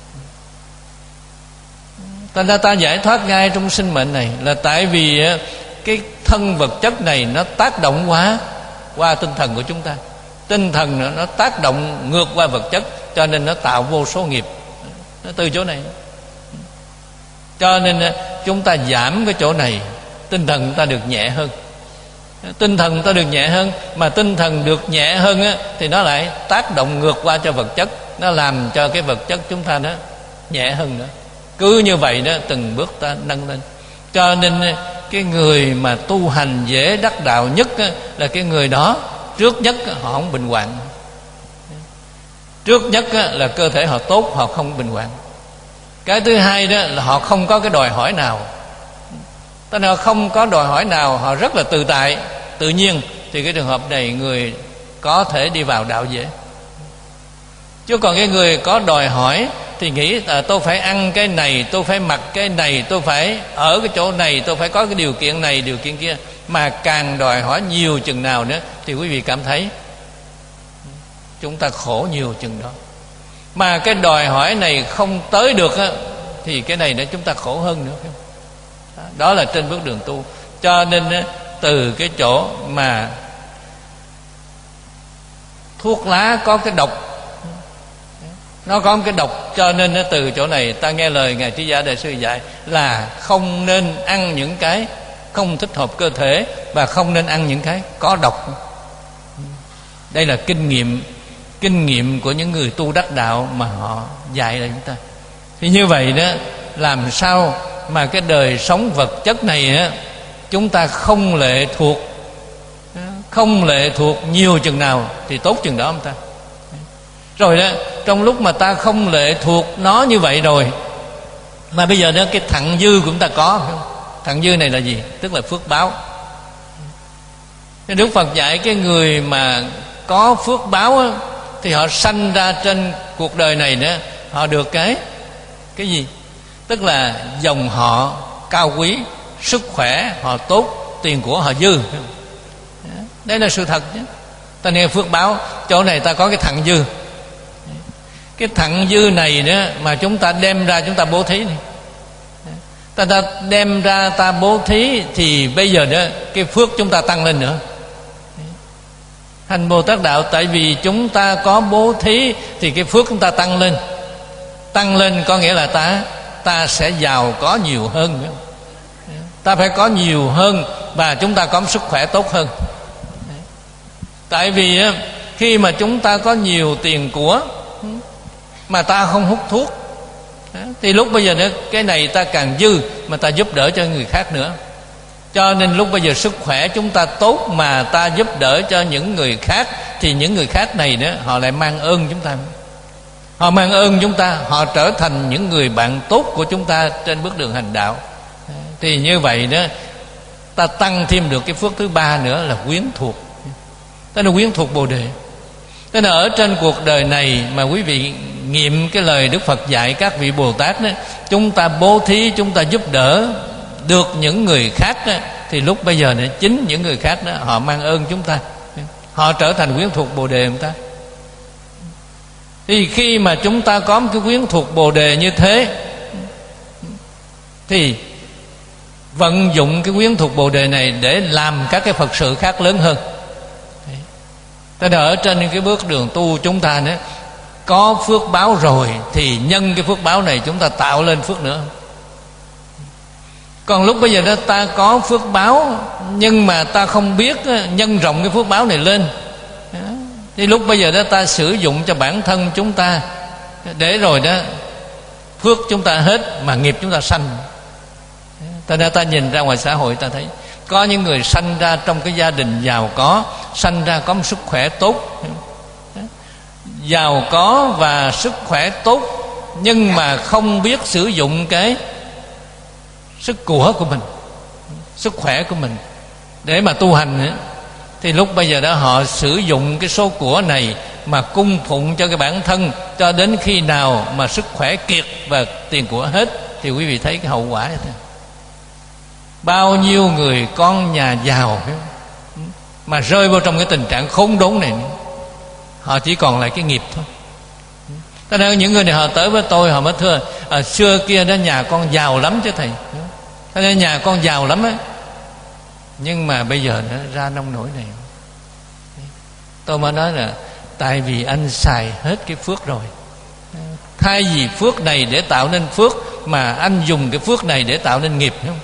Ta giải thoát ngay trong sinh mệnh này là tại vì cái thân vật chất này nó tác động qua tinh thần của chúng ta. Tinh thần nó tác động ngược qua vật chất, cho nên nó tạo vô số nghiệp. Nó từ chỗ này. Cho nên chúng ta giảm cái chỗ này, tinh thần ta được nhẹ hơn. Tinh thần ta được nhẹ hơn, mà tinh thần được nhẹ hơn thì nó lại tác động ngược qua cho vật chất, nó làm cho cái vật chất chúng ta nó nhẹ hơn nữa. Cứ như vậy đó, từng bước ta nâng lên. Cho nên cái người mà tu hành dễ đắc đạo nhất là cái người đó trước nhất họ không bệnh hoạn. Trước nhất là cơ thể họ tốt, họ không bệnh hoạn. Cái thứ hai đó là họ không có cái đòi hỏi nào. Tức là không có đòi hỏi nào, họ rất là tự tại, tự nhiên. Thì cái trường hợp này người có thể đi vào đạo dễ. Chứ còn cái người có đòi hỏi thì nghĩ tôi phải ăn cái này, tôi phải mặc cái này, tôi phải ở cái chỗ này, tôi phải có cái điều kiện này, điều kiện kia. Mà càng đòi hỏi nhiều chừng nào nữa thì quý vị cảm thấy chúng ta khổ nhiều chừng đó. Mà cái đòi hỏi này không tới được thì cái này nữa chúng ta khổ hơn nữa. Đó là trên bước đường tu. Cho nên từ cái chỗ mà thuốc lá có cái độc, nó có một cái độc, cho nên từ chỗ này ta nghe lời Ngài Trí Giả Đại Sư dạy là không nên ăn những cái không thích hợp cơ thể, và không nên ăn những cái có độc. Đây là kinh nghiệm của những người tu đắc đạo mà họ dạy lại chúng ta. Thì như vậy đó, làm sao mà cái đời sống vật chất này chúng ta không lệ thuộc nhiều chừng nào thì tốt chừng đó ông ta. Rồi đó, trong lúc mà ta không lệ thuộc nó như vậy rồi, mà bây giờ đó cái thặng dư của chúng ta có không? Thặng dư này là gì? Tức là phước báo. Đức Phật dạy cái người mà có phước báo thì họ sanh ra trên cuộc đời này nữa, họ được cái gì? Tức là dòng họ cao quý, sức khỏe họ tốt, tiền của họ dư. Đây là sự thật chứ. Ta nghe phước báo, chỗ này ta có cái thặng dư. Cái thặng dư này đó mà chúng ta đem ra chúng ta bố thí này. Ta đem ra ta bố thí thì bây giờ đó cái phước chúng ta tăng lên nữa. Hành Bồ Tát đạo, tại vì chúng ta có bố thí thì cái phước chúng ta tăng lên. Tăng lên có nghĩa là ta sẽ giàu có nhiều hơn nữa. Ta phải có nhiều hơn và chúng ta có sức khỏe tốt hơn. Tại vì khi mà chúng ta có nhiều tiền của mà ta không hút thuốc thì lúc bây giờ nữa cái này ta càng dư mà ta giúp đỡ cho người khác nữa. Cho nên lúc bây giờ sức khỏe chúng ta tốt mà ta giúp đỡ cho những người khác, thì những người khác này nữa họ lại mang ơn chúng ta. Họ mang ơn chúng ta, họ trở thành những người bạn tốt của chúng ta trên bước đường hành đạo. Thì như vậy đó, ta tăng thêm được cái phước thứ ba nữa là quyến thuộc. Tức là quyến thuộc Bồ Đề. Tức là ở trên cuộc đời này mà quý vị nghiệm cái lời Đức Phật dạy các vị Bồ Tát đó, chúng ta bố thí, chúng ta giúp đỡ được những người khác đó, thì lúc bây giờ này chính những người khác đó họ mang ơn chúng ta, họ trở thành quyến thuộc Bồ Đề người ta. Thì khi mà chúng ta có một cái quyến thuộc Bồ Đề như thế, thì vận dụng cái quyến thuộc Bồ Đề này để làm các cái Phật sự khác lớn hơn. Thế nên ở trên cái bước đường tu chúng ta nữa, có phước báo rồi thì nhân cái phước báo này chúng ta tạo lên phước nữa. Còn lúc bây giờ đó ta có phước báo nhưng mà ta không biết nhân rộng cái phước báo này lên, thì lúc bây giờ đó ta sử dụng cho bản thân chúng ta, để rồi đó phước chúng ta hết mà nghiệp chúng ta sanh. Cho nên ta nhìn ra ngoài xã hội ta thấy có những người sanh ra trong cái gia đình giàu có, sanh ra có một sức khỏe tốt, giàu có và sức khỏe tốt, nhưng mà không biết sử dụng cái sức của mình, sức khỏe của mình để mà tu hành nữa. Thì lúc bây giờ đó họ sử dụng cái số của này mà cung phụng cho cái bản thân, cho đến khi nào mà sức khỏe kiệt và tiền của hết, thì quý vị thấy cái hậu quả như thế. Bao nhiêu người con nhà giàu mà rơi vào trong cái tình trạng khốn đốn này, họ chỉ còn lại cái nghiệp thôi. Cho nên những người này họ tới với tôi, họ mới thưa xưa kia đó nhà con giàu lắm chứ thầy, cho nên nhà con giàu lắm ấy, nhưng mà bây giờ nó ra nông nỗi này. Tôi mới nói là tại vì anh xài hết cái phước rồi. Thay vì phước này để tạo nên phước, mà anh dùng cái phước này để tạo nên nghiệp, không?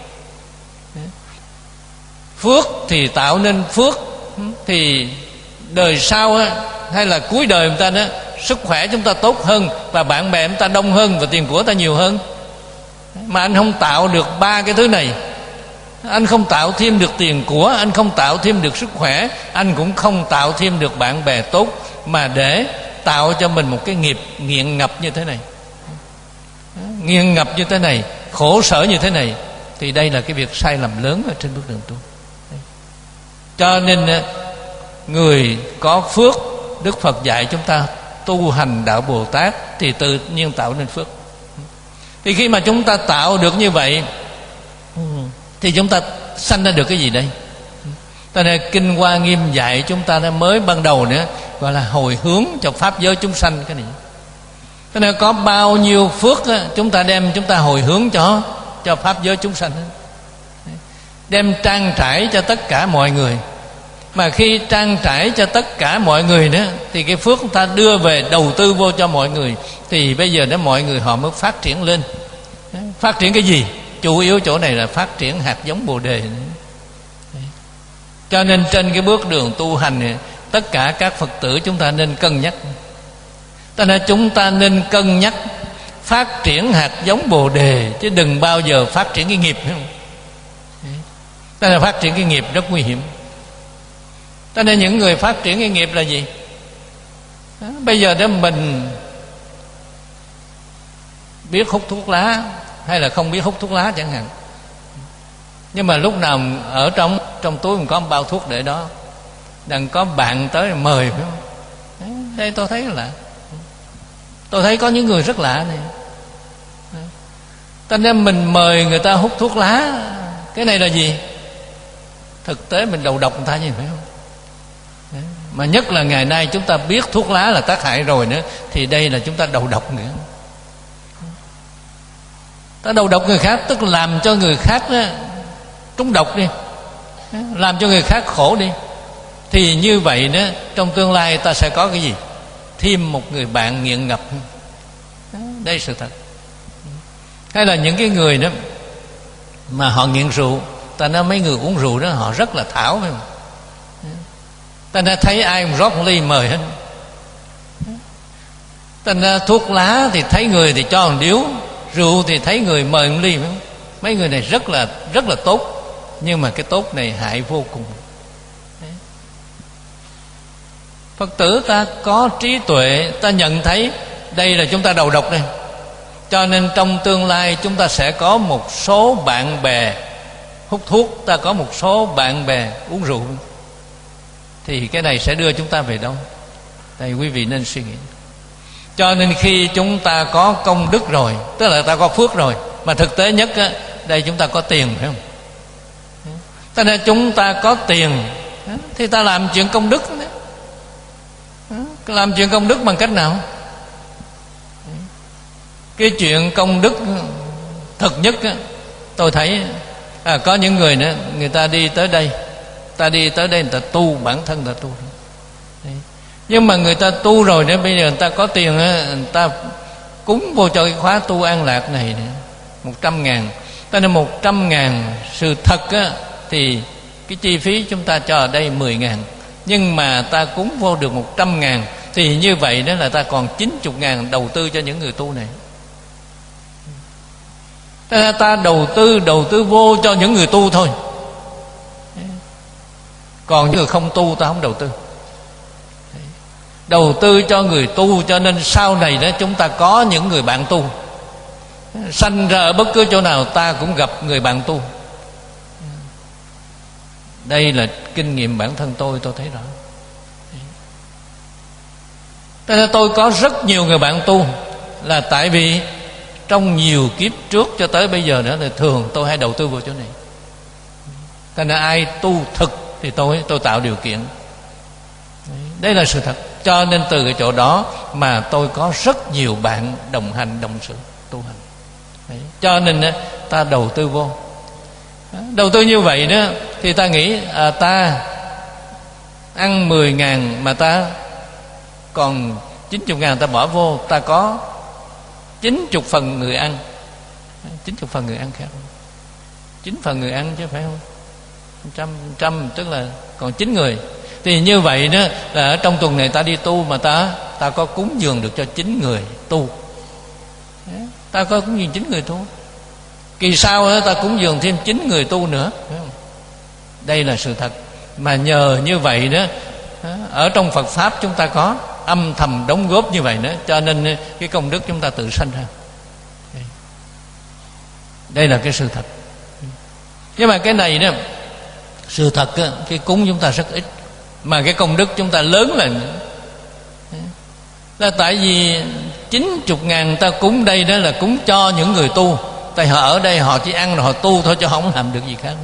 Phước thì tạo nên phước, thì đời sau á, hay là cuối đời người ta đó, sức khỏe chúng ta tốt hơn, và bạn bè chúng ta đông hơn, và tiền của ta nhiều hơn. Mà anh không tạo được ba cái thứ này, anh không tạo thêm được tiền của, anh không tạo thêm được sức khỏe, anh cũng không tạo thêm được bạn bè tốt, mà để tạo cho mình một cái nghiệp nghiện ngập như thế này, nghiện ngập như thế này, khổ sở như thế này, thì đây là cái việc sai lầm lớn ở trên bước đường tu. Cho nên người có phước, Đức Phật dạy chúng ta tu hành đạo Bồ Tát thì tự nhiên tạo nên phước. Thì khi mà chúng ta tạo được như vậy thì chúng ta sanh ra được cái gì đây? Cho nên Kinh Hoa Nghiêm dạy chúng ta mới ban đầu nữa, gọi là hồi hướng cho pháp giới chúng sanh cái này. Cho nên có bao nhiêu phước chúng ta đem chúng ta hồi hướng cho pháp giới chúng sanh, đem trang trải cho tất cả mọi người. Mà khi trang trải cho tất cả mọi người nữa, thì cái phước chúng ta đưa về đầu tư vô cho mọi người, thì bây giờ đó mọi người họ mới phát triển lên. Phát triển cái gì? Chủ yếu chỗ này là phát triển hạt giống Bồ Đề. Cho nên trên cái bước đường tu hành này, tất cả các Phật tử chúng ta nên cân nhắc. Cho nên chúng ta nên cân nhắc phát triển hạt giống Bồ Đề, chứ đừng bao giờ phát triển cái nghiệp. Cho nên phát triển cái nghiệp rất nguy hiểm. Cho nên những người phát triển cái nghiệp là gì? Bây giờ đó mình biết hút thuốc lá hay là không biết hút thuốc lá chẳng hạn, nhưng mà lúc nào ở trong túi mình có một bao thuốc để đó, đừng có bạn tới mời, phải không? Đây tôi thấy là tôi thấy có những người rất lạ này. Cho nên mình mời người ta hút thuốc lá, cái này là gì? Thực tế mình đầu độc người ta, gì phải không? Mà nhất là ngày nay chúng ta biết thuốc lá là tác hại rồi nữa, thì đây là chúng ta đầu độc nữa. Ta đầu độc người khác, tức là làm cho người khác đó trúng độc đi, làm cho người khác khổ đi. Thì như vậy đó, trong tương lai ta sẽ có cái gì? Thêm một người bạn nghiện ngập. Đây là sự thật. Hay là những cái người đó mà họ nghiện rượu, ta nói mấy người uống rượu đó họ rất là thảo, phải không? Ta nói thấy ai rót một ly mời hết. Ta nói thuốc lá thì thấy người thì cho một điếu, rượu thì thấy người mời một ly, phải không? Mấy người này rất là tốt, nhưng mà cái tốt này hại vô cùng. Phật tử ta có trí tuệ, ta nhận thấy đây là chúng ta đầu độc đây. Cho nên trong tương lai chúng ta sẽ có một số bạn bè hút thuốc, ta có một số bạn bè uống rượu. Thì cái này sẽ đưa chúng ta về đâu? Đây quý vị nên suy nghĩ. Cho nên khi chúng ta có công đức rồi, tức là ta có phước rồi, mà thực tế nhất á, đây chúng ta có tiền, phải không? Cho nên chúng ta có tiền thì ta làm chuyện công đức đó. Làm chuyện công đức bằng cách nào? Cái chuyện công đức thực nhất á, tôi thấy có những người nữa, người ta đi tới đây, người ta tu, bản thân người ta tu. Đấy. Nhưng mà người ta tu rồi nữa, bây giờ người ta có tiền á, người ta cúng vô cho cái khóa tu an lạc này 100.000. Ta nói 100.000, sự thật á, thì cái chi phí chúng ta cho ở đây 10.000. Nhưng mà ta cúng vô được 100.000, thì như vậy đó là ta còn 90.000 đầu tư cho những người tu này. Ta đầu tư vô cho những người tu thôi, còn những người không tu ta không đầu tư. Đầu tư cho người tu, cho nên sau này đó chúng ta có những người bạn tu. Sanh ra ở bất cứ chỗ nào ta cũng gặp người bạn tu. Đây là kinh nghiệm bản thân tôi thấy rõ. Tôi có rất nhiều người bạn tu, là tại vì trong nhiều kiếp trước cho tới bây giờ nữa là thường tôi hay đầu tư vào chỗ này. Thành ra ai tu thực thì tôi tạo điều kiện. Đây là sự thật. Cho nên từ cái chỗ đó mà tôi có rất nhiều bạn đồng hành, đồng sự tu hành. Đấy. Cho nên ta đầu tư vô. Đầu tư như vậy đó thì ta nghĩ ta ăn 10.000 mà ta còn 90.000 ta bỏ vô, ta có 90 phần người ăn. 90 phần người ăn khác, 9 phần người ăn chứ phải không? Trăm tức là còn 9 người. Thì như vậy đó là ở trong tuần này ta đi tu mà ta có cúng dường được cho 9 người tu. Ta có cúng dường 9 người tu. Kỳ sau đó ta cúng dường thêm 9 người tu nữa. Đây là sự thật. Mà nhờ như vậy đó, ở trong Phật Pháp chúng ta có âm thầm đóng góp như vậy nữa, cho nên cái công đức chúng ta tự sanh ra. Đây là cái sự thật. Nhưng mà cái này đó, sự thật đó, cái cúng chúng ta rất ít, mà cái công đức chúng ta lớn là tại vì 90.000 ta cúng đây đó là cúng cho những người tu. Tại họ ở đây họ chỉ ăn rồi họ tu thôi, chứ không làm được gì khác.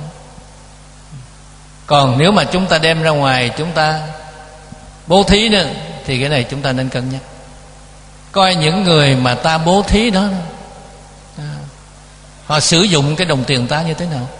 Còn nếu mà chúng ta đem ra ngoài chúng ta bố thí đó, thì cái này chúng ta nên cân nhắc. Coi những người mà ta bố thí đó, họ sử dụng cái đồng tiền ta như thế nào.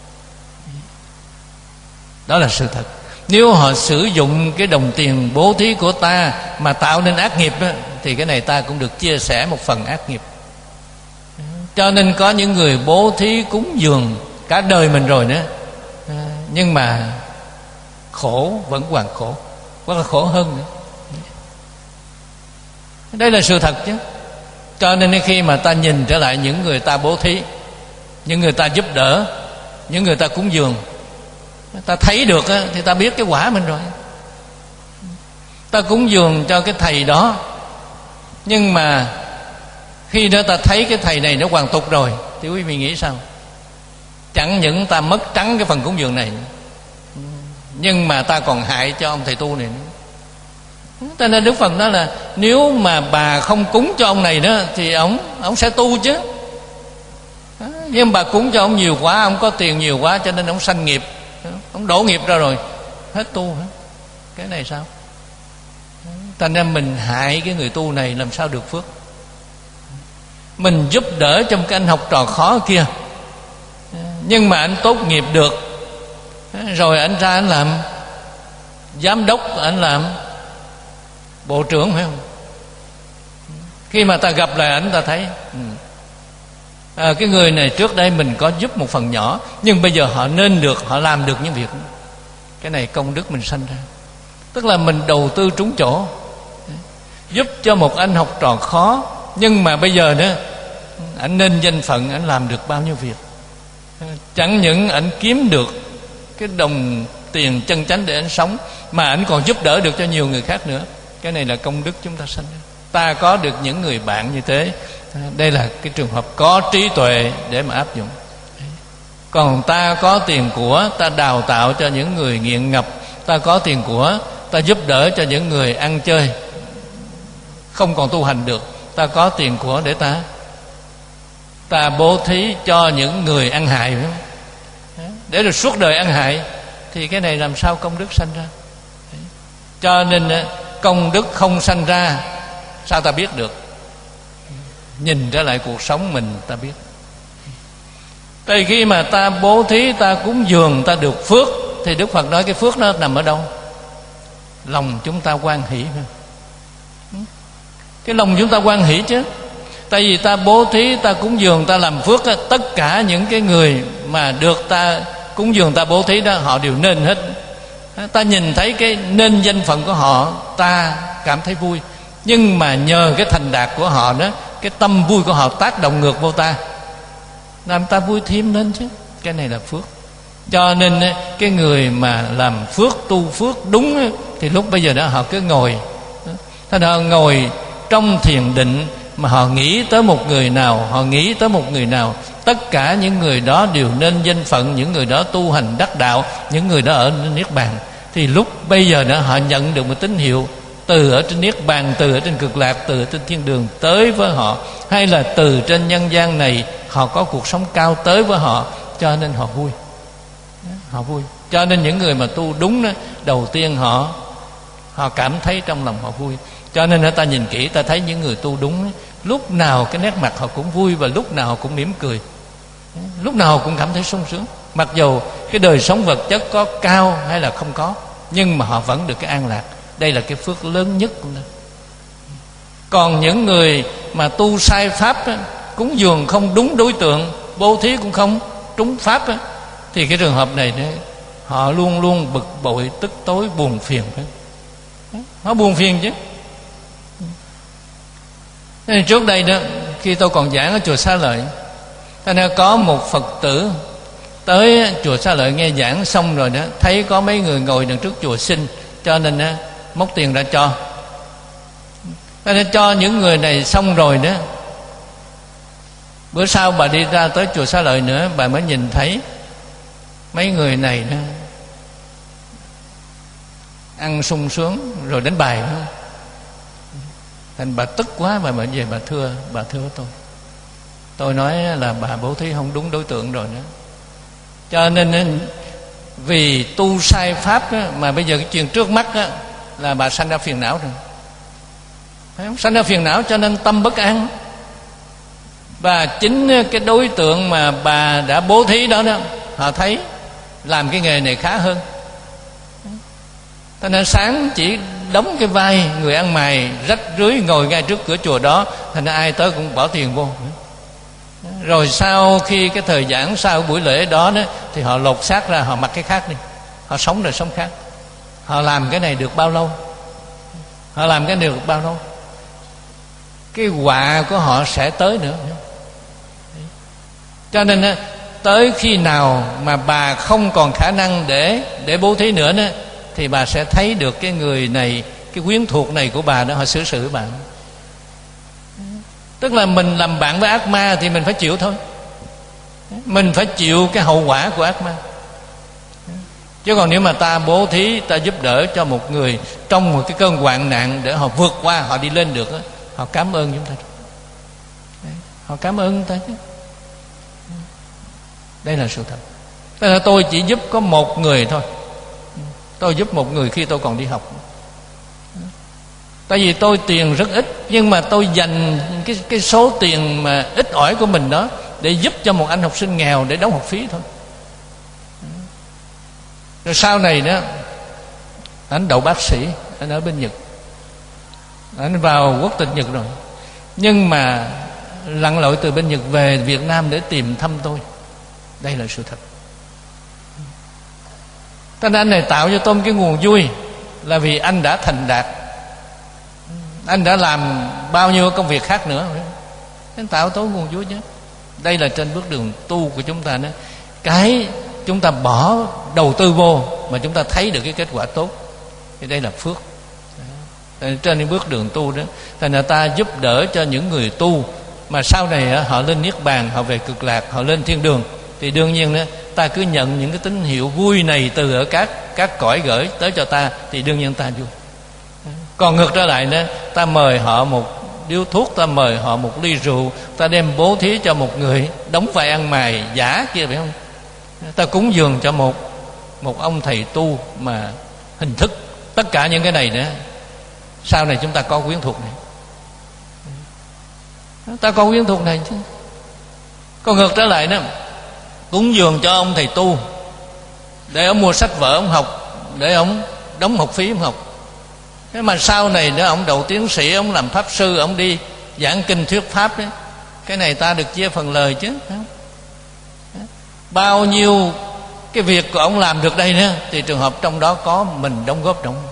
Đó là sự thật. Nếu họ sử dụng cái đồng tiền bố thí của ta mà tạo nên ác nghiệp đó, thì cái này ta cũng được chia sẻ một phần ác nghiệp. Cho nên có những người bố thí cúng dường cả đời mình rồi nữa, nhưng mà khổ, vẫn còn khổ, hoặc là khổ hơn nữa. Đây là sự thật chứ. Cho nên khi mà ta nhìn trở lại những người ta bố thí, những người ta giúp đỡ, những người ta cúng dường, ta thấy được thì ta biết cái quả mình rồi. Ta cúng dường cho cái thầy đó, nhưng mà khi đó ta thấy cái thầy này nó hoàn tục rồi, thì quý vị nghĩ sao? Chẳng những ta mất trắng cái phần cúng dường này, nhưng mà ta còn hại cho ông thầy tu này nữa. Cho nên Đức Phật nói là nếu mà bà không cúng cho ông này đó thì ông sẽ tu chứ. Nhưng bà cúng cho ông nhiều quá, ông có tiền nhiều quá, cho nên ông sanh nghiệp, ông đổ nghiệp ra rồi, hết tu hả? Cái này sao? Thành ra mình hại cái người tu này làm sao được phước. Mình giúp đỡ trong cái anh học trò khó kia, nhưng mà anh tốt nghiệp được rồi, anh ra anh làm giám đốc, anh làm bộ trưởng, phải không? Khi mà ta gặp lại ảnh, ta thấy cái người này trước đây mình có giúp một phần nhỏ, nhưng bây giờ họ nên được, họ làm được những việc. Cái này công đức mình sanh ra. Tức là mình đầu tư trúng chỗ, giúp cho một anh học trò khó, nhưng mà bây giờ nữa ảnh nên danh phận, ảnh làm được bao nhiêu việc. Chẳng những ảnh kiếm được cái đồng tiền chân chánh để ảnh sống, mà ảnh còn giúp đỡ được cho nhiều người khác nữa. Cái này là công đức chúng ta sanh ra. Ta có được những người bạn như thế, đây là cái trường hợp có trí tuệ để mà áp dụng. Còn ta có tiền của, ta đào tạo cho những người nghiện ngập, ta có tiền của, ta giúp đỡ cho những người ăn chơi không còn tu hành được, ta có tiền của để ta bố thí cho những người ăn hại, để rồi suốt đời ăn hại, thì cái này làm sao công đức sanh ra. Cho nên công đức không sanh ra, sao ta biết được? Nhìn trở lại cuộc sống mình ta biết. Tại khi mà ta bố thí, ta cúng dường, ta được phước, thì Đức Phật nói cái phước nó nằm ở đâu? Lòng chúng ta hoan hỷ. Cái lòng chúng ta hoan hỷ chứ. Tại vì ta bố thí, ta cúng dường, ta làm phước, tất cả những cái người mà được ta cúng dường, ta bố thí đó, họ đều nên hết. Ta nhìn thấy cái nên danh phận của họ, ta cảm thấy vui. Nhưng mà nhờ cái thành đạt của họ đó, cái tâm vui của họ tác động ngược vô ta, làm ta vui thêm lên chứ. Cái này là phước. Cho nên cái người mà làm phước, tu phước đúng thì lúc bây giờ đó họ cứ ngồi. Thế họ ngồi trong thiền định mà họ nghĩ tới một người nào, họ nghĩ tới một người nào, tất cả những người đó đều nên danh phận, những người đó tu hành đắc đạo, những người đó ở Niết Bàn. Thì lúc bây giờ đó họ nhận được một tín hiệu từ ở trên Niết Bàn, từ ở trên Cực Lạc, từ ở trên thiên đường tới với họ, hay là từ trên nhân gian này họ có cuộc sống cao tới với họ, cho nên họ vui. Họ vui. Cho nên những người mà tu đúng đó, đầu tiên họ cảm thấy trong lòng họ vui. Cho nên ta nhìn kỹ, ta thấy những người tu đúng đó, lúc nào cái nét mặt họ cũng vui, và lúc nào họ cũng mỉm cười, lúc nào họ cũng cảm thấy sung sướng. Mặc dù cái đời sống vật chất có cao hay là không có, nhưng mà họ vẫn được cái an lạc. Đây là cái phước lớn nhất của nó. Còn những người mà tu sai pháp đó, cúng dường không đúng đối tượng, bố thí cũng không trúng pháp đó, thì cái trường hợp này đó, họ luôn luôn bực bội, tức tối, buồn phiền đó. Họ buồn phiền chứ. Nên trước đây đó, khi tôi còn giảng ở chùa Xá Lợi, thế nên có một Phật tử tới chùa Xá Lợi nghe giảng xong rồi đó, thấy có mấy người ngồi đằng trước chùa xin, cho nên đó, móc tiền ra cho. Thế nên cho những người này xong rồi đó, bữa sau bà đi ra tới chùa Xá Lợi nữa, bà mới nhìn thấy mấy người này đó ăn sung sướng rồi đánh bài đó. Thành bà tức quá, bà về bà thưa tôi nói là bà bố thí không đúng đối tượng rồi đó. Cho nên vì tu sai pháp đó, mà bây giờ cái chuyện trước mắt đó, là bà sanh ra phiền não rồi. Phải không? Sanh ra phiền não cho nên tâm bất an. Và chính cái đối tượng mà bà đã bố thí đó đó, họ thấy làm cái nghề này khá hơn. Cho nên sáng chỉ đóng cái vai người ăn mày rách rưới ngồi ngay trước cửa chùa đó, thành ra ai tới cũng bỏ tiền vô. Rồi sau khi cái thời giảng, sau buổi lễ đó, thì họ lột xác ra, họ mặc cái khác đi, họ sống đời sống khác. Họ làm cái này được bao lâu? Họ làm cái này được bao lâu? Cái họa của họ sẽ tới nữa. Cho nên tới khi nào mà bà không còn khả năng để bố thí nữa đó, thì bà sẽ thấy được cái người này, cái quyến thuộc này của bà đó, họ xử sự bà. Tức là mình làm bạn với ác ma thì mình phải chịu thôi. Mình phải chịu cái hậu quả của ác ma. Chứ còn nếu mà ta bố thí, ta giúp đỡ cho một người trong một cái cơn hoạn nạn để họ vượt qua, họ đi lên được đó, họ cảm ơn chúng ta. Họ cảm ơn chúng ta chứ. Đây là sự thật. Tức là tôi chỉ giúp có một người thôi. Tôi giúp một người khi tôi còn đi học. Tại vì tôi tiền rất ít, nhưng mà tôi dành cái số tiền mà ít ỏi của mình đó để giúp cho một anh học sinh nghèo để đóng học phí thôi. Rồi sau này đó, anh đậu bác sĩ, anh ở bên Nhật, anh vào quốc tịch Nhật rồi, nhưng mà lặn lội từ bên Nhật về Việt Nam để tìm thăm tôi. Đây là sự thật. Cho nên anh này tạo cho tôi cái nguồn vui, là vì anh đã thành đạt, anh đã làm bao nhiêu công việc khác nữa, anh tạo tôi nguồn vui chứ. Đây là trên bước đường tu của chúng ta đó. Cái chúng ta bỏ đầu tư vô mà chúng ta thấy được cái kết quả tốt, thì đây là phước. Trên cái bước đường tu đó, thành ra ta giúp đỡ cho những người tu mà sau này họ lên Niết Bàn, họ về Cực Lạc, họ lên thiên đường, thì đương nhiên đó, ta cứ nhận những cái tín hiệu vui này từ ở các cõi gửi tới cho ta, thì đương nhiên ta vui. Còn ngược trở lại đó, ta mời họ một điếu thuốc, ta mời họ một ly rượu, ta đem bố thí cho một người đóng vai ăn mày giả kia, phải không? Ta cúng dường cho một ông thầy tu mà hình thức, tất cả những cái này nữa Sau này chúng ta có quyến thuộc này, ta có quyến thuộc này chứ. Còn ngược trở lại đó, cúng dường cho ông thầy tu để ông mua sách vở ông học, để ông đóng học phí ông học. Thế mà sau này nữa ông đậu tiến sĩ, ông làm pháp sư, ông đi giảng kinh thuyết pháp đấy, cái này ta được chia phần lời chứ. Bao nhiêu cái việc của ông làm được đây nữa, thì trường hợp trong đó có mình đóng góp trong.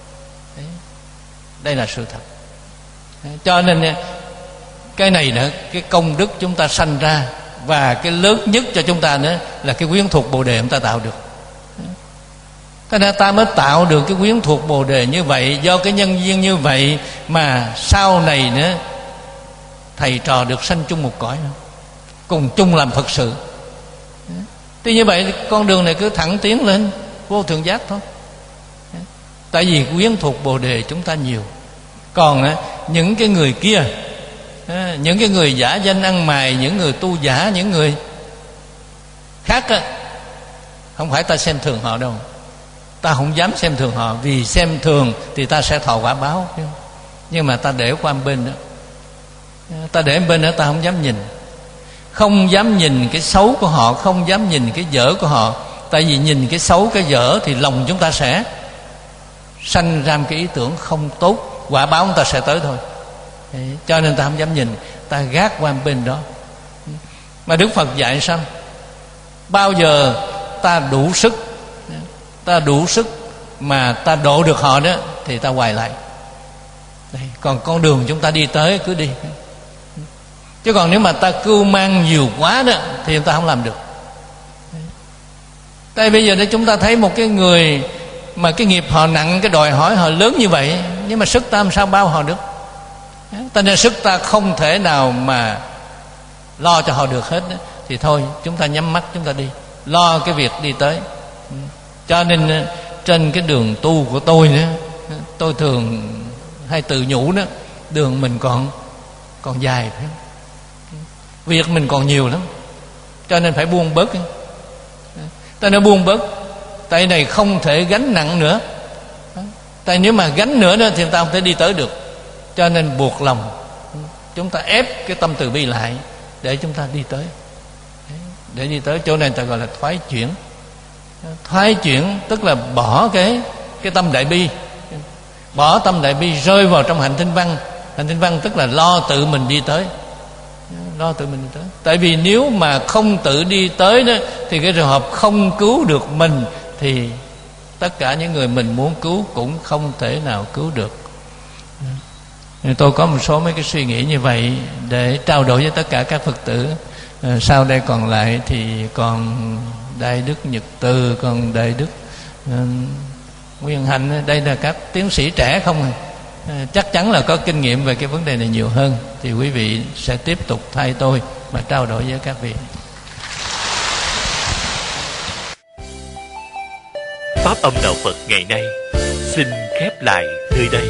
Đây là sự thật. Cho nên cái này nữa, cái công đức chúng ta sanh ra, và cái lớn nhất cho chúng ta nữa là cái quyến thuộc Bồ Đề chúng ta tạo được. Thế nên ta mới tạo được cái quyến thuộc Bồ Đề như vậy. Do cái nhân duyên như vậy mà sau này nữa thầy trò được sanh chung một cõi, cùng chung làm Phật sự. Thì như vậy con đường này cứ thẳng tiến lên vô thượng giác thôi. Tại vì quyến thuộc Bồ Đề chúng ta nhiều. Còn những cái người kia, những cái người giả danh ăn mày, những người tu giả, những người khác á, không phải ta xem thường họ đâu. Ta không dám xem thường họ, vì xem thường thì ta sẽ thọ quả báo. Nhưng mà ta để qua bên đó, ta để bên đó, ta không dám nhìn. Không dám nhìn cái xấu của họ, không dám nhìn cái dở của họ. Tại vì nhìn cái xấu cái dở thì lòng chúng ta sẽ sanh ra một cái ý tưởng không tốt, quả báo chúng ta sẽ tới thôi. Cho nên ta không dám nhìn, ta gác qua bên đó. Mà Đức Phật dạy sao? Bao giờ ta đủ sức, ta đủ sức mà ta độ được họ đó, thì ta hoài lại. Đây, còn con đường chúng ta đi tới cứ đi. Chứ còn nếu mà ta cưu mang nhiều quá đó thì chúng ta không làm được. Tại bây giờ để chúng ta thấy một cái người mà cái nghiệp họ nặng, cái đòi hỏi họ lớn như vậy, nhưng mà sức ta làm sao bao họ được? Ta nên sức ta không thể nào mà lo cho họ được hết đó. Thì thôi chúng ta nhắm mắt chúng ta đi, lo cái việc đi tới. Cho nên trên cái đường tu của tôi nữa, tôi thường hay tự nhủ đó, đường mình còn dài phải không? Việc mình còn nhiều lắm, cho nên phải buông bớt. Ta nên buông bớt. Tại này không thể gánh nặng nữa. Tại nếu mà gánh nữa đó thì ta không thể đi tới được. Cho nên buộc lòng chúng ta ép cái tâm từ bi lại để chúng ta đi tới. Để đi tới chỗ này ta gọi là thoái chuyển. Thoái chuyển tức là bỏ cái tâm đại bi, bỏ tâm đại bi rơi vào trong hạnh tinh văn. Hạnh tinh văn tức là lo tự mình đi tới, lo tự mình đi tới. Tại vì nếu mà không tự đi tới đó, thì cái trường hợp không cứu được mình thì tất cả những người mình muốn cứu cũng không thể nào cứu được. Tôi có một số mấy cái suy nghĩ như vậy để trao đổi với tất cả các Phật tử. Sau đây còn lại thì còn Đại Đức Nhật Từ, còn Đại Đức Nguyên Hạnh. Đây là các tiến sĩ trẻ không chắc chắn là có kinh nghiệm về cái vấn đề này nhiều hơn. Thì quý vị sẽ tiếp tục thay tôi mà trao đổi với các vị. Pháp âm Đạo Phật ngày nay xin khép lại nơi đây.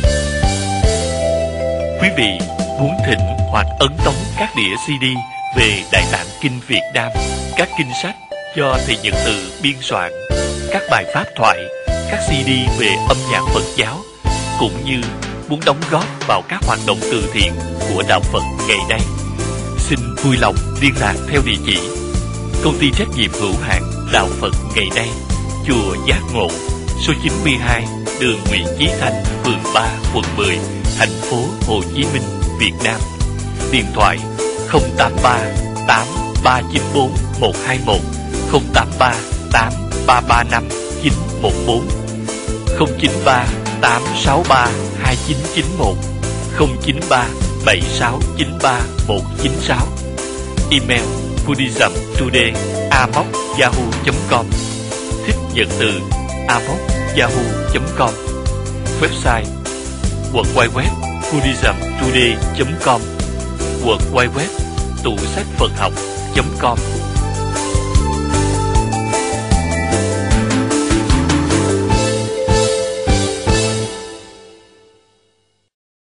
Quý vị muốn thỉnh hoặc ấn tống các đĩa CD về Đại Tạng Kinh Việt Nam, các kinh sách do thầy Nhật Từ biên soạn, các bài pháp thoại, các CD về âm nhạc Phật giáo, cũng như muốn đóng góp vào các hoạt động từ thiện của Đạo Phật ngày nay, xin vui lòng liên lạc theo địa chỉ Công ty trách nhiệm hữu hạn Đạo Phật ngày nay, chùa Giác Ngộ, số 92, đường Nguyễn Chí Thanh, phường 3, quận 10, thành phố Hồ Chí Minh, Việt Nam. Điện thoại 083 8394 121, 083 8335 914, 093 863 2991, 093 7693 196. Email buddhismtoday@yahoo.com, Thích Nhật Từ @yahoo.com. Website www.buddhismtoday.com, www.tủ sách Phật học.com.